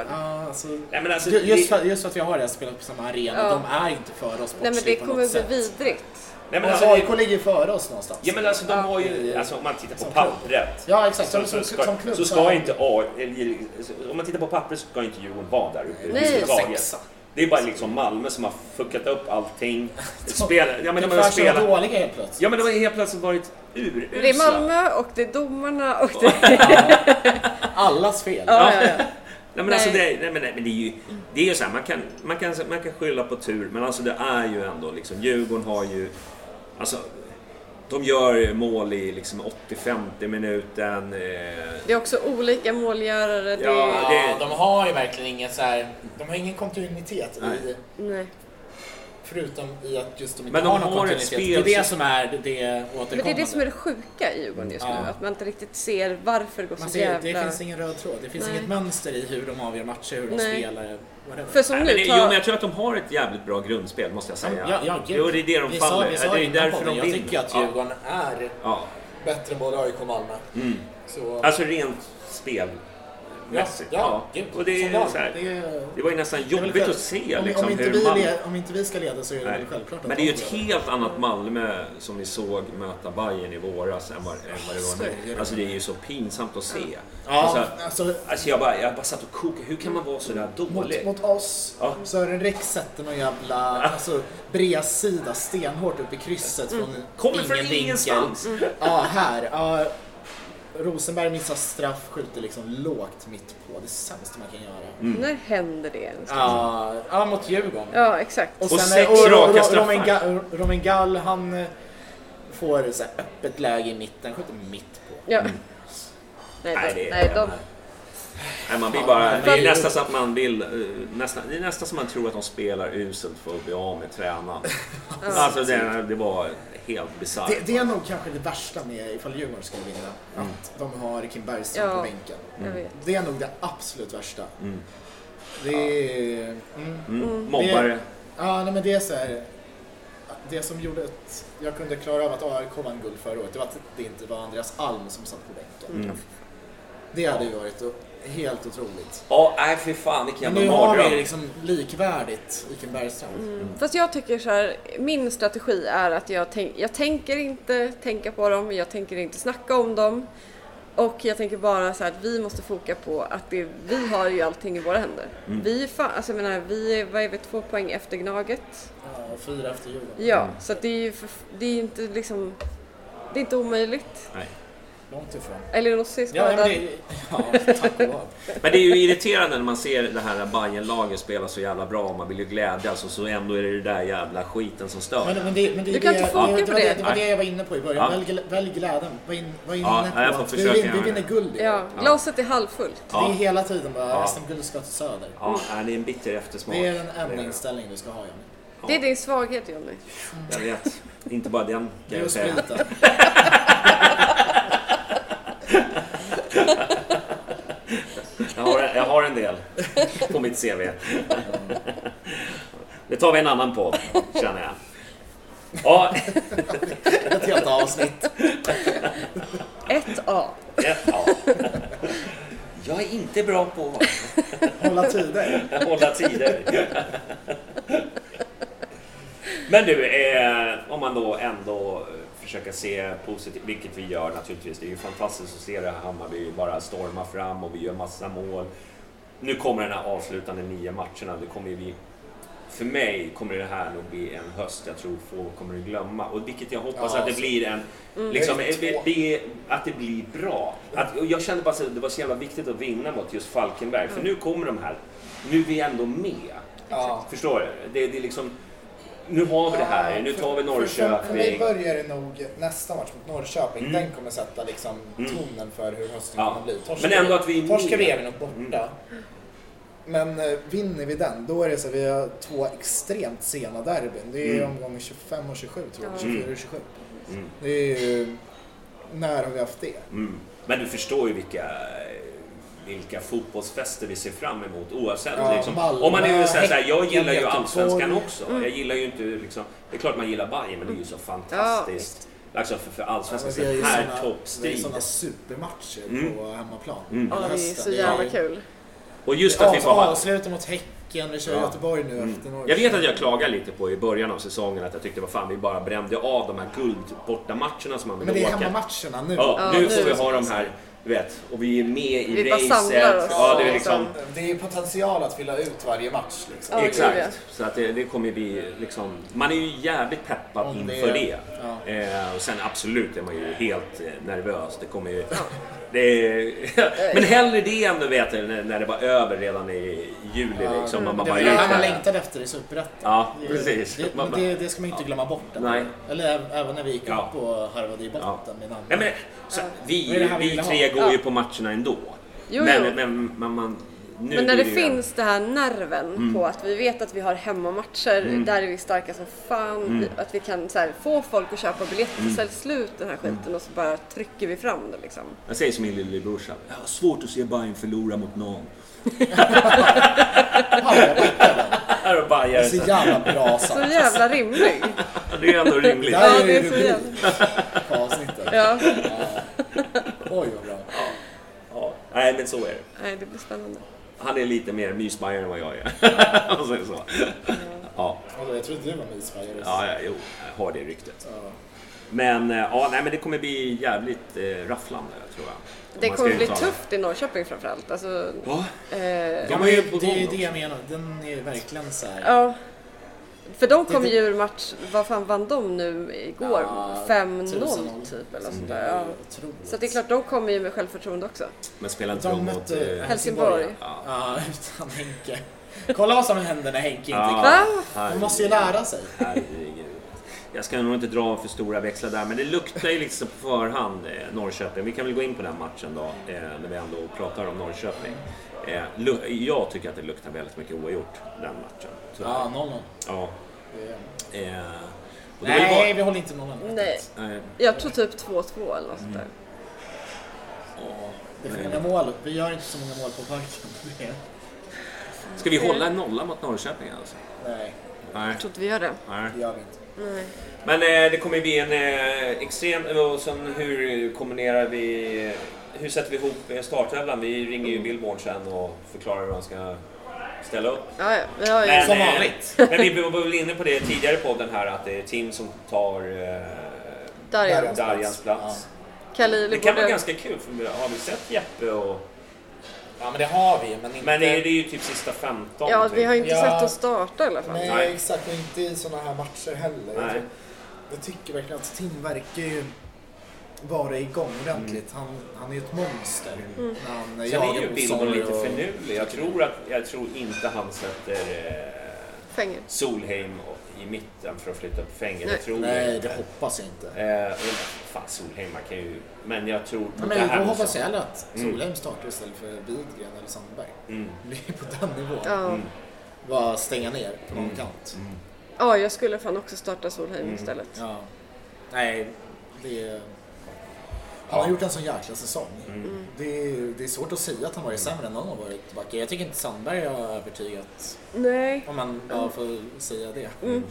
Just för att vi har det spelat på samma arena. De är inte för oss. Nej, men det kommer bli vidrigt. Nej, men alltså, AIK ligger före oss någonstans. Ja, men alltså de har ju, alltså om man tittar på pappret. Ja, exakt. Så ska inte om man tittar på pappret så ska inte Djurgården vara där uppe. Nej, det är bara liksom Malmö som har fuckat upp allting. Ja, men de har spelat dåliga helt plötsligt. Ja, men de har helt plötsligt varit urusla. Det är Malmö och det är domarna och det allas fel. Ja. Nej, men alltså det är ju så här, man kan skylla på tur, men alltså det är ju ändå liksom Djurgården har ju alltså de gör mål i liksom 80-50 minuten. Det är också olika målgörare. De har ju verkligen ingen så här, de har ingen kontinuitet i. Nej. Förutom i att just de inte har någon kontinuitet. Det är det som är det återkommande. Men det är det som är det sjuka i Djurgården just nu. Att man inte riktigt ser varför det går så jävla... Det finns ingen röd tråd. Det finns inget mönster i hur de avgör matcher, hur de spelar. För som men jag tror att de har ett jävligt bra grundspel, måste jag säga. Jo, det är det de faller. Det är därför de vinner. Jag tycker att Djurgården är bättre än både AIK och Malmö. Så... Alltså rent spel. Och det är så här, det var ju nästan jobbigt att se liksom, om inte vi ska leda så är det väl självklart. Men det är ju ett helt annat Malmö som vi såg möta Bayern i våras än vad det var nu. Alltså det är ju så pinsamt att se. Alltså jag bara satt och kokade. Hur kan man vara så där dålig? Mot oss så är det en Rex-sätter någon jävla bredsida stenhårt upp i krysset kommer från ingenstans. Här. Rosenberg missar straff, skjuter liksom lågt mitt på. Det sämsta man kan göra. När händer det ens? Ja, mot Djurgården. Ja, exakt. Och sen 6 raka straffar. Romain Gall, han får så här öppet läge i mitten, skjuter mitt på. Ja. Man blir bara, det är nästan så att man vill det är nästan som man tror att de spelar uselt för att bli av med tränaren. Alltså det var helt bisarrt. Det är nog kanske det värsta med ifall Djurgården skulle vinna. Att de har Kim Bergström på bänken. Det är nog det absolut värsta. Det är... Mobbare. Men det är så här... Det som gjorde att jag kunde klara av att AIK vann guld förra året, det var att det inte var Andreas Alm som satt på bänken. Det hade ju varit helt otroligt. Fy fan, vilken jävla nu har vi liksom likvärdigt i Kim Bergström. Fast jag tycker så här, min strategi är att jag tänker inte tänka på dem, jag tänker inte snacka om dem. Och jag tänker bara så här att vi måste foka på att vi har ju allting i våra händer. Vi är fan, alltså jag menar, vad är vi 2 poäng efter Gnaget? 4 efter Djurgården. Ja, så att det är inte liksom, det är inte omöjligt. Nej. långt ifrån. Elionossi skadad. Tack och lov. Men det är ju irriterande när man ser det här Bayern-laget spela så jävla bra och man vill ju glädjas och så ändå är det där jävla skiten som stör. Men det, du kan inte foka på det. Det var det jag var inne på i början. Välj glädjen. Var inne på att vi vinner guld. Ja, glaset är halvfullt. Det är hela tiden bara SM-guld ska till söder. Ja, det är en bitter eftersmak. Det är en inställning du ska ha, Johnny. Det är din svaghet, Johnny. Jag vet. Inte bara den. Det är ju spriten. Jag har en del på mitt CV. Det tar vi en annan på, känner jag. Ja. Ett helt avsnitt. 1A. Jag är inte bra på att hålla tider. Men du, om man då ändå försöka se positivt, vilket vi gör naturligtvis. Det är ju fantastiskt att se det här Hammarby bara storma fram och vi gör massa mål. Nu kommer den här avslutande 9 matcherna. Det kommer vi, för mig kommer det här nog bli en höst jag tror få kommer att glömma. Och vilket jag hoppas att det blir en liksom, att det blir bra. Jag kände bara att det var så jävla viktigt att vinna mot just Falkenberg. För nu kommer de här, nu är vi ändå med. Förstår du? Det är liksom, nu har vi det här, nu tar vi Norrköping. För mig börjar det nog nästa match mot Norrköping. Den kommer sätta liksom tonen för hur hösten kommer bli. Men ändå att vi torskar vi även nog borta. Men vinner vi den, då är det så att vi har 2 extremt sena derbyn. Det är omgången 25 och 27 tror jag, 24 och 27. Det är ju, när har vi haft det? Men du förstår ju vilka fotbollsfester vi ser fram emot oavsett liksom. Malmö, om man är ju så här, jag gillar ju allsvenskan också. Jag gillar ju inte liksom, det är klart man gillar Bayern, men det är ju så fantastiskt. Alltså för allsvenskan så här toppstrid. Det är såna supermatcher på hemmaplan. Ja, det är så jävla kul. Och just att vi får avsluta mot Häcken, vi kör Göteborg nu efter Norrköping. Jag vet att jag klagar lite på i början av säsongen att jag tyckte vi bara brände av de här guldbortamatcherna som man vill åka. Men det är hemmamatcherna nu. Nu får vi ha de här, du vet, och vi är med i racet. Det är liksom, det är potential att fylla ut varje match liksom. Exakt. Så att det kommer bli liksom, man är ju jävligt peppad inför det. Och sen absolut är man ju helt nervös. Det kommer ju men hellre det än du vet när det var över redan i juli liksom. Man bara man längtade efter i Superettan. Ja, precis. Det ska man inte glömma bort. Nej. Eller även när vi gick upp och harvade i botten med namn. Nej, men så, vi tre går ju på matcherna ändå. Men när det finns det här nerven på att vi vet att vi har hemmamatcher, där är vi starka som fan, att vi kan så här, få folk att köpa biljetter, sälja slut den här skiten och så bara trycker vi fram det liksom. Jag säger som min lillebrorsa, jag har svårt att se Bayern förlora mot någon. Det är så jävla bra sagt. Så jävla rimlig. Det är ändå rimligt. Ja, det är så jävla på avsnittet. Ja. Oj, vad bra. Ja. Nej, men så är det. Nej, det blir spännande. Han är lite mer mysbajare än vad jag är. Och så är det så. Ja. Jag trodde du var mysbajare. Ja, jag har det ryktet. Men men det kommer bli jävligt rafflande, tror jag. Det kommer bli tufft i Norrköping framförallt. Alltså, det är det jag menar. Den är verkligen så här. Ja. För de kom ju ur match, vad fan vann de nu igår? 5-0 typ eller sånt där. Ja. Så det är klart, de kommer ju med självförtroende också. Men spelar inte de mot Helsingborg? Ja, utan Henke. Kolla vad som händer när Henke inte är kvar. Man måste ju lära sig. Jag ska nog inte dra för stora växlar där, men det luktar ju liksom på förhand Norrköping. Vi kan väl gå in på den matchen då, när vi ändå pratar om Norrköping. Jag tycker att det luktar väldigt mycket oavgjort den matchen. Ja, 0-0. Ja. Nej, vi håller inte 0-0. Nej. Jag tror typ 2-2 eller något sånt där. Det är för många mål. Vi gör inte så många mål på parken. Ska vi hålla en nolla mot Norrköping alltså? Nej. Jag tror inte vi gör det. Nej. Det gör vi inte. Nej. Men det kommer bli en extrem... Och sen hur kombinerar vi... Hur sätter vi ihop starttävlan? Vi ringer ju Billborn sen och förklarar hur han ska ställa upp. Ja, vi har ju men, som vanligt. Men vi var väl inne på det tidigare på den här att det är Tim som tar Darjans plats. Ja. Det kan vara ganska kul, för har vi sett Jeppe och... Ja, men det har vi, men inte... Men det är ju typ sista 15. Ja, vi har inte sett att starta i alla fall. Nej, exakt. Och inte i såna här matcher heller. Nej. Jag tycker verkligen att Tim verkar ju... vara igång ordentligt. Han är ju ett monster. Sen är ju Billborn lite finurlig. Jag tror inte han sätter Solheim i mitten för att flytta upp Fenger. Nej, det hoppas jag inte. Fan, Solheim man kan ju... Men jag tror... Men då hoppas jag heller att Solheim startar istället för Widgren eller Sandberg. Det är på den nivån. Bara stänga ner på någon kant. Ja, jag skulle fan också starta Solheim istället. Ja. Nej, han har gjort en sån jäkla säsong. Det är svårt att säga att han varit sämre än någon har varit tillbaka. Jag tycker inte Sandberg har övertygat. Nej. Om man bara får säga det.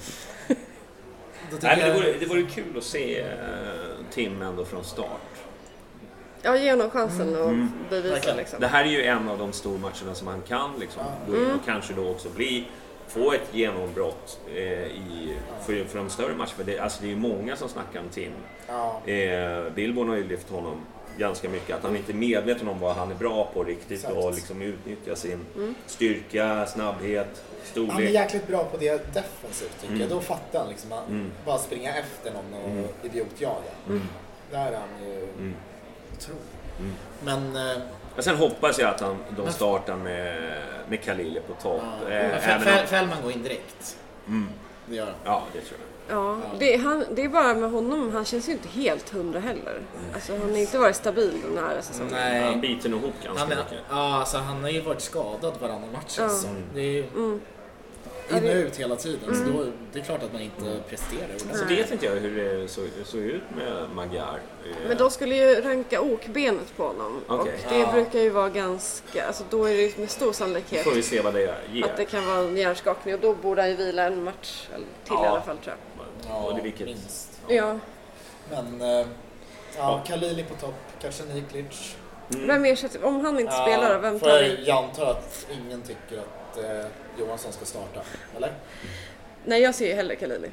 Nej, men det vore kul att se Tim ändå från start. Ja, ge honom chansen och bevisa liksom. Det här är ju en av de stora matcherna som han kan liksom gå in och kanske då också få ett genombrott för de större matcherna. Det är ju många som snackar om Tim. Billborn har ju lyft honom ganska mycket. Att han inte är medveten om vad han är bra på riktigt. Exakt. Och liksom utnyttja sin styrka, snabbhet, storlek. Han är jäkligt bra på det defensivt tycker jag. Då fattar han liksom bara springa efter någon och idiotjaga. Där är han ju otrolig. Men sen hoppas jag att de startar med Khalili på topp. Fällman går in direkt. Det gör han. Ja, det tror jag. Ja, det är bara med honom, han känns ju inte helt 100 heller. Alltså han har inte varit stabil den här säsongen. Nej. Han biter nog ihop ganska mycket. Ja, alltså han har ju varit skadad varannan match. Det är ju in och ut hela tiden. Så då, det är klart att man inte presterar. Så vet inte jag hur det såg ut med Magyar. Men de skulle ju ranka okbenet på honom. Okay. Och det brukar ju vara ganska, alltså då är det ju med stor sannolikhet får vi se vad det ger. Att det kan vara en hjärnskakning och då borde han ju vila en match till i alla fall tror jag. Ja, det är vilket. Minst. Ja. Men Khalili på topp, kanske Niklic. Vem ersätter, om han inte spelar, vem tar vi? Jag antar att ingen tycker att Johansson ska starta, eller? Nej, jag ser ju hellre Khalili.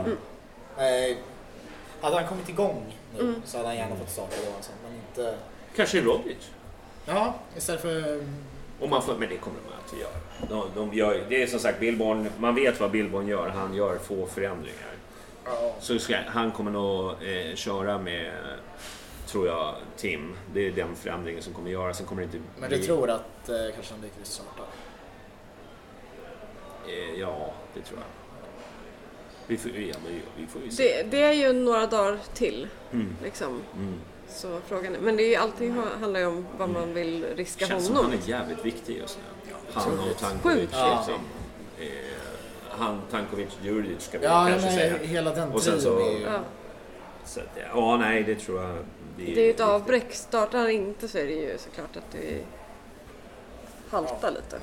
Hade han kommit igång nu så hade han gärna fått starta Johansson, men inte... Kanske Rogic? Ja, istället för... Men det kommer man inte göra. De gör, det är som sagt Billborn, man vet vad Billborn gör, han gör få förändringar. Så han kommer nog köra med, tror jag, Tim. Det är den förändringen som kommer göra. Sen kommer det inte men du tror att kanske han lyckas starta? Ja, det tror jag. Vi får ju se. Det är ju några dagar till. Liksom. Så frågan är, men det är ju allting handlar ju om vad man vill riska honom. Som han är jävligt viktig just nu. Han och Tankovic liksom. Tankovic, Djurdjic ska vi kanske säga. Hela den och sen så nej, det tror jag. Det är ju ett avbräck. Startar han inte så är det ju såklart att det haltar lite.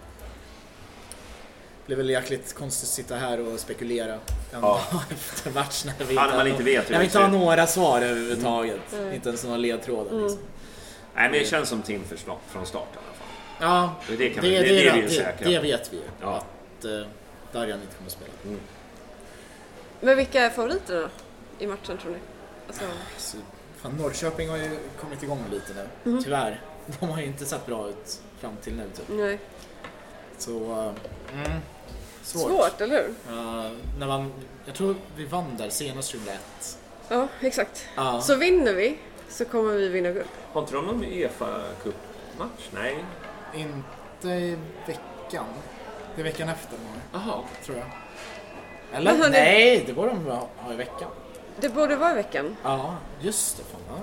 Det blir väl jäkligt konstigt att sitta här och spekulera en dag efter match när vi inte har några svar överhuvudtaget. Inte ens några ledtrådar. Liksom. Nej, men det känns som Tim från start i alla fall. Ja, det vet vi ju. Ja. Att Darjan inte kommer att spela. Men vilka är favoriterna i matchen tror ni? Alltså... Norrköping har ju kommit igång lite nu. Tyvärr. De har ju inte sett bra ut fram till nu. Typ. Nej. Så... Svårt, eller hur? Jag tror vi vann där senast 2001. Ja, exakt. Så vinner vi så kommer vi vinna guld. Har inte de någon UEFA-cup-match? Nej. Inte i veckan. Det är veckan efter. Jaha. Tror jag. Eller? Nej, det borde de ha i veckan. Det borde vara i veckan. Ja, just det. Fan,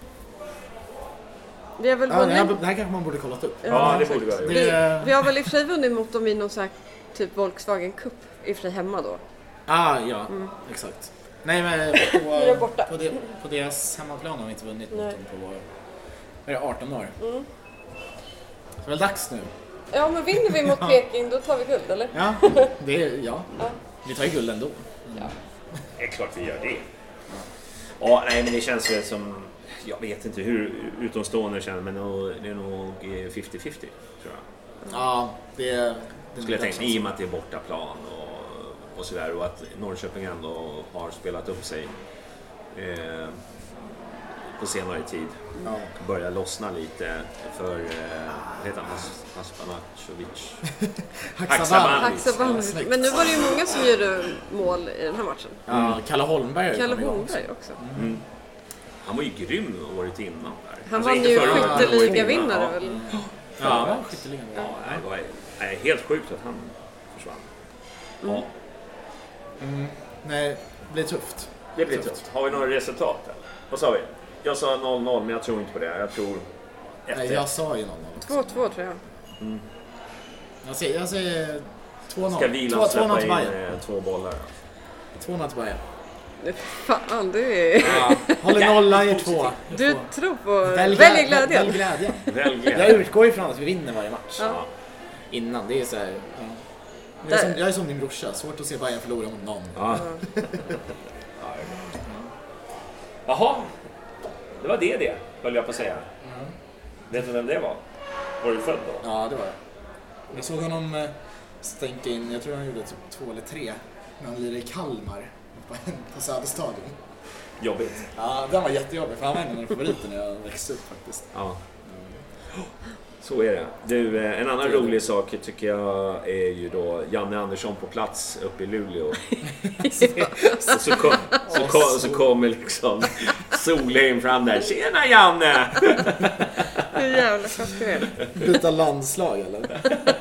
Vi har väl det här kanske man borde kollat upp. Ja, det borde vi. Vi har väl i och för sig vunnit mot dem i någon sån här typ Volkswagen Cup i och för sig hemma då. Exakt. Nej, men på deras hemmaplan har vi inte vunnit mot dem på 18 år. Så det är väl dags nu. Ja, men vinner vi mot Peking då tar vi guld, eller? Ja, vi tar ju guld ändå. Det är klart vi gör det. Ja, nej, men det känns väl som, jag vet inte hur utomstående känner, men det är nog 50-50 tror jag. Ja, det skulle jag tänka, i och med att det är bortaplan och sådär, och att Norrköping ändå har spelat upp sig på senare tid. Börjar lossna lite för heter han Haksabanovic. Haksabanovic. Men nu var det ju många som gjorde mål i den här matchen. Kalle Holmberg också. Han var ju grym året innan där. Han var ju skytteligavinnare väl? Ja, skytteligan. Ja, det var helt sjukt att han försvann. Ja. Nej, det blir tufft. Det blir tufft. Har vi några resultat? Eller? Vad sa vi? Jag sa 0-0, men jag tror inte på det. Jag tror 1-1. Nej, jag sa ju 0-0 också. 2-2 tror jag. Jag säger 2-0. Ska Wieland släppa in 2 bollar? 2-0 till Bayern. Fan, du är... Ja, håller nolla i 2. Du tror på... Välj glädjen. Jag utgår ifrån att vi vinner varje match. Ja. Innan, det är så här... Ja. Jag är som din brorsa, svårt att se Bayern förlora mot någon. Ja. Jaha, det var det, höll jag på att säga. Vet du vem det var? Var du född då? Ja, det var jag. Jag såg honom stänka in, jag tror han gjorde typ 2 eller 3 när han lirade i Kalmar på Söderstadion. Jobbigt. Ja, den var jättejobbig för han var en av favoriterna när jag växte upp faktiskt. Ja. Så är det. Du, en annan rolig sak tycker jag är ju då Janne Andersson på plats uppe i Luleå. Så kommer liksom Solheim fram där. Tjena Janne! Hur jävla fascinerande. Byta landslag eller?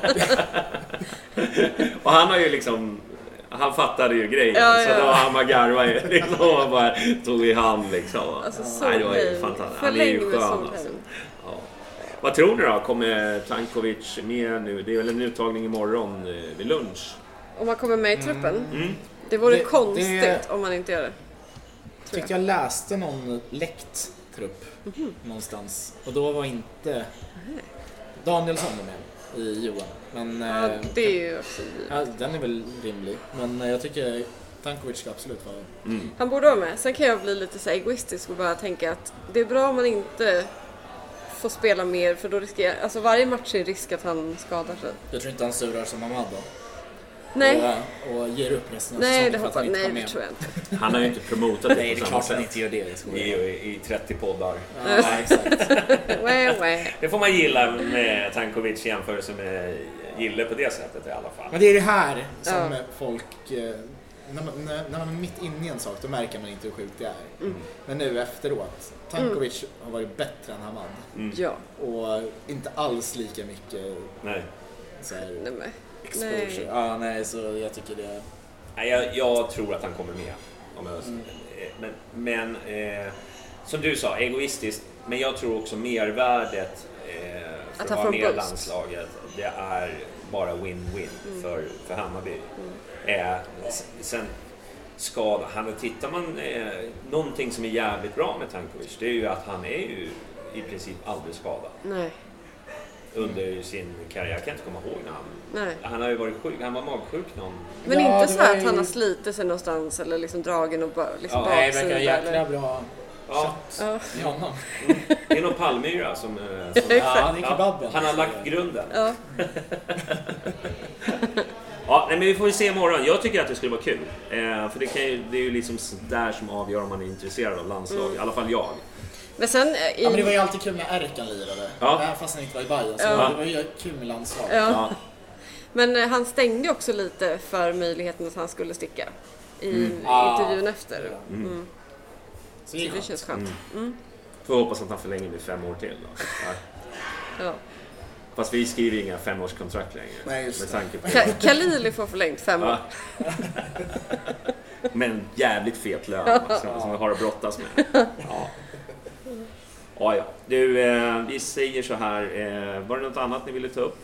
Och han har ju liksom... Han fattade ju grejen, så då han bara garvade liksom, och bara tog i hand liksom. Alltså, det var ju fantastiskt. Han är ju skön alltså. Ja. Vad tror ni då? Kommer Tankovic med nu? Det är väl en uttagning imorgon vid lunch. Om man kommer med i truppen? Det vore konstigt om man inte gör det. Jag tyckte jag läste någon läckt trupp någonstans. Och då var inte Danielsson med i Johan. Men, ja, det är ju också den är väl rimlig. Men jag tycker Tankovic ska absolut vara... Han borde vara med. Sen kan jag bli lite så egoistisk och bara tänka att det är bra om man inte får spela mer, för då riskerar... Alltså varje match är risk att han skadar sig. Jag tror inte han surar som Ahmad då. Nej. Och ger upp resten av säsongen. Det tror jag inte. Han har ju inte promotat det. Nej, det är klart han inte gör det. I 30 poddar. Ja, exakt. Det får man gilla med Tankovic i jämförelse med Gille på det sättet i alla fall. Men det är det här som folk... När man är mitt inne i en sak, då märker man inte hur sjukt det är. Men nu efteråt, Tankovic har varit bättre än Hamad. Ja. Och inte alls lika mycket... Nej. Så här, nej. exposure. Ja, nej, så jag tycker det... Nej, jag tror att han kommer med. Men som du sa, egoistiskt. Men jag tror också mervärdet för att vara med i landslaget, det är bara win-win för Hammarby. Sen skada. Tittar man någonting som är jävligt bra med Tankovic, det är ju att han är ju i princip aldrig skadad. Nej. Under sin karriär. Jag kan inte komma ihåg när han har ju varit sjuk. Han var magsjuk någon. Men inte så att han har slitit sig någonstans eller liksom dragen och liksom nej, det verkar jäkla bra. Ja. Det är någon palmyra som det är kebaben. Han har lagt grunden. Ja. Ja, men vi får ju se imorgon. Jag tycker att det skulle vara kul. För det är ju liksom där som avgör om man är intresserad av landslag. I alla fall jag. Men sen men det var ju alltid kul när Erkan lirade. Även fast han inte var i Bayern. Så det var ju kul med landslag. Ja. Men han stängde också lite för möjligheten att han skulle sticka i intervjun efter. Så det känns skönt. Får hoppas att han förlänger med 5 år till då. Ja. Fast vi skriver inga 5-årskontrakt längre. Nej, just med tanke på Kalili får förlängt 5 år. Men jävligt fet lön som vi har att brottas med. Ja. Du, vi säger så här. Var det något annat ni ville ta upp?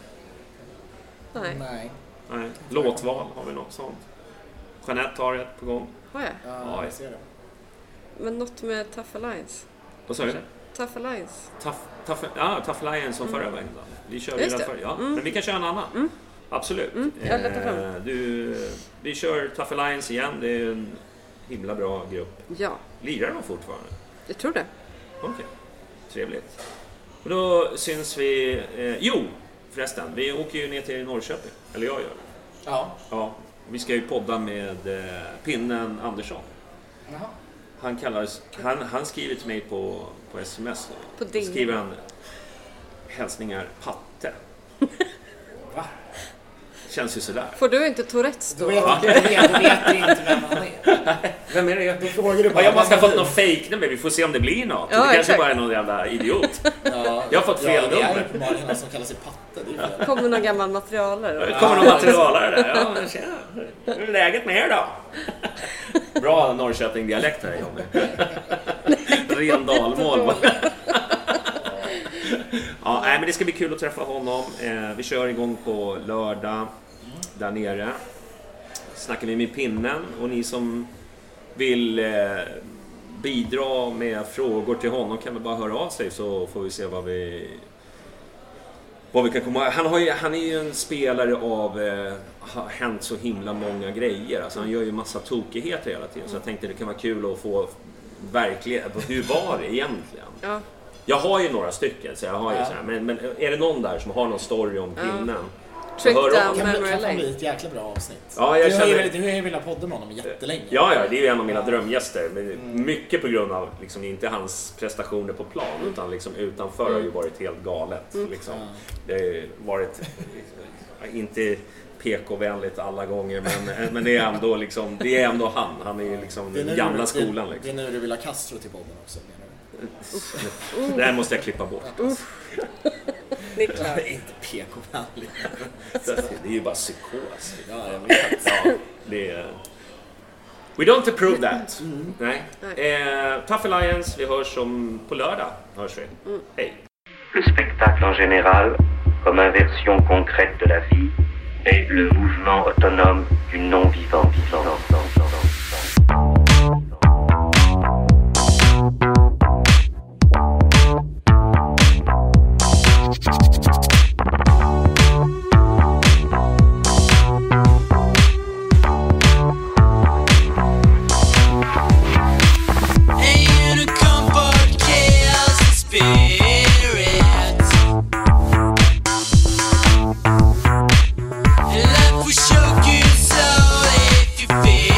Nej. Låtval, har vi något sånt? Jeanette har ett på gång. Har jag? Ja, jag ser det. Men något med Tough Alliance. Vad sa du? Tough Alliance. Tough Alliance som förra veckan. Vi körde den förr. Ja. Men vi kan köra en annan. Absolut. Jag letar fram. Vi kör Tough Alliance igen. Det är en himla bra grupp. Ja. Lirar de fortfarande? Jag tror det. Okej. Trevligt. Och då syns vi... förresten. Vi åker ju ner till Norrköping. Eller jag gör det. Ja. Vi ska ju podda med Pinnen Andersson. Jaha. Han skriver till mig på sms. På din. Skriver han hälsningar Patte. Va? Känns ju sådär. Får du inte Tourettes då? Då vet du inte vem han är. Vem är det? Frågar du bara, jag måste ha fått någon fake-nummer. Vi får se om det blir något. Ja, det kanske exakt. bara är någon jävla idiot. Ja, Jag har fått fel det är nummer. uppenbarligen någon som kallar sig Patte. Det är Kommer någon gammal materialare? Det kommer någon materialare där. Ja, men tjena. Hur är läget med er då? Bra Norrköping-dialekt här, Johnny. Ren dalmål. Ja, nej, men det ska bli kul att träffa honom. Vi kör igång på lördag där nere. Snackar vi med pinnen, och ni som vill bidra med frågor till honom kan väl bara höra av sig, så får vi se vad vi kan komma. Han är ju en spelare av har hänt så himla många grejer. Alltså han gör ju massa tokigheter hela tiden, så jag tänkte det kan vara kul att få verkligen, hur var det egentligen? Ja. Jag har ju några stycken, så jag har ju så här, men är det någon där som har någon story om pinnen? Trip down kan memory lane. bli ett jäkla bra avsnitt. Ja, jag känner... Du har ju velat podda med honom jättelänge. Ja, det är ju en av mina drömgäster. Mycket på grund av liksom, inte hans prestationer på plan, utan liksom, utanför har ju varit helt galet. Liksom. Det har ju varit inte PK-vänligt alla gånger, men det är ändå liksom, det är ändå han. Han är ju liksom den gamla skolan. Liksom. Det är nu du vill ha Castro till podden också, menar du? Det här måste jag klippa bort. Niklas. Det är inte PK-vänligt. Det är ju bara psykos. Ja, jag vet. Ja, det är... We don't approve that. Nej. Tough Alliance, vi hörs på lördag. Hörs vi. Hej. Le spectacle en général, comme inversion concrète de la vie, est le mouvement autonome du non-vivant vivant. Life will show you so if you feel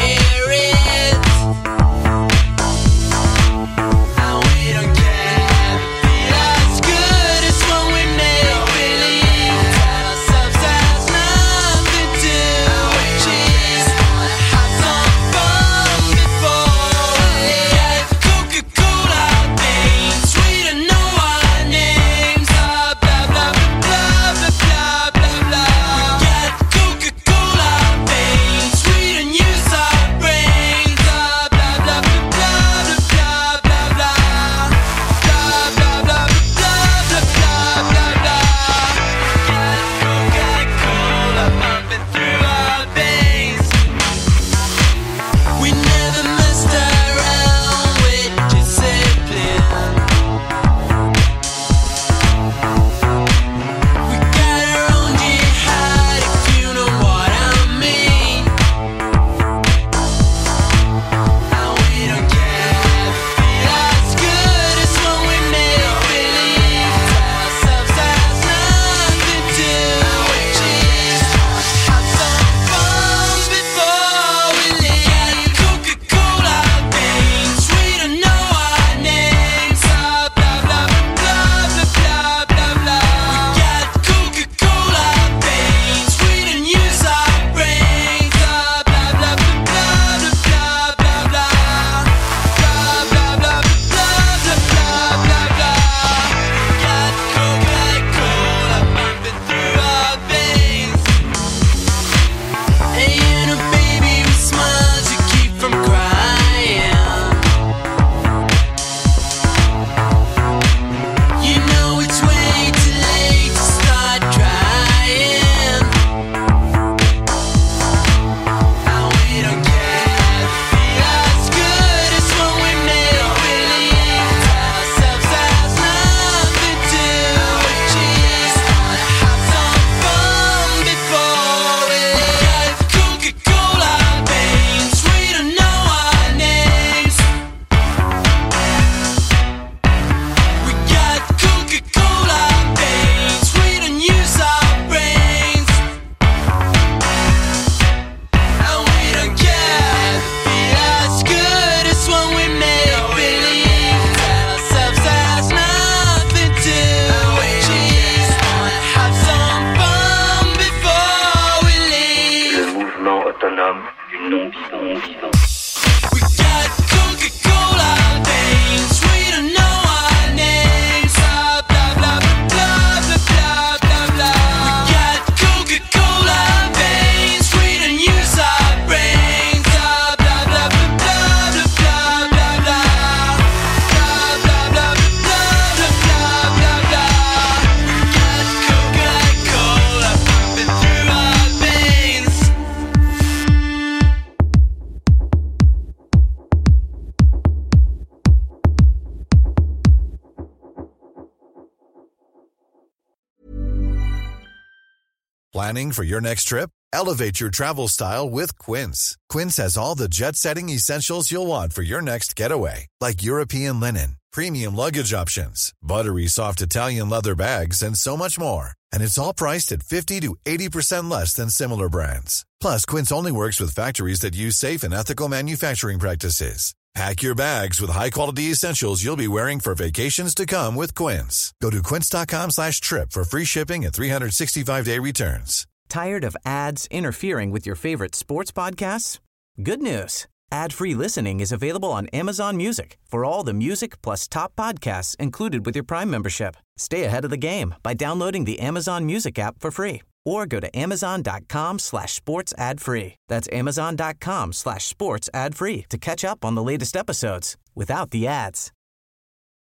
Planning for your next trip? Elevate your travel style with Quince. Quince has all the jet-setting essentials you'll want for your next getaway, like European linen, premium luggage options, buttery soft Italian leather bags, and so much more. And it's all priced at 50 to 80% less than similar brands. Plus, Quince only works with factories that use safe and ethical manufacturing practices. Pack your bags with high-quality essentials you'll be wearing for vacations to come with Quince. Go to quince.com/trip for free shipping and 365-day returns. Tired of ads interfering with your favorite sports podcasts? Good news. Ad-free listening is available on Amazon Music for all the music plus top podcasts included with your Prime membership. Stay ahead of the game by downloading the Amazon Music app for free or go to amazon.com/sports ad free. That's amazon.com/sports ad free to catch up on the latest episodes without the ads.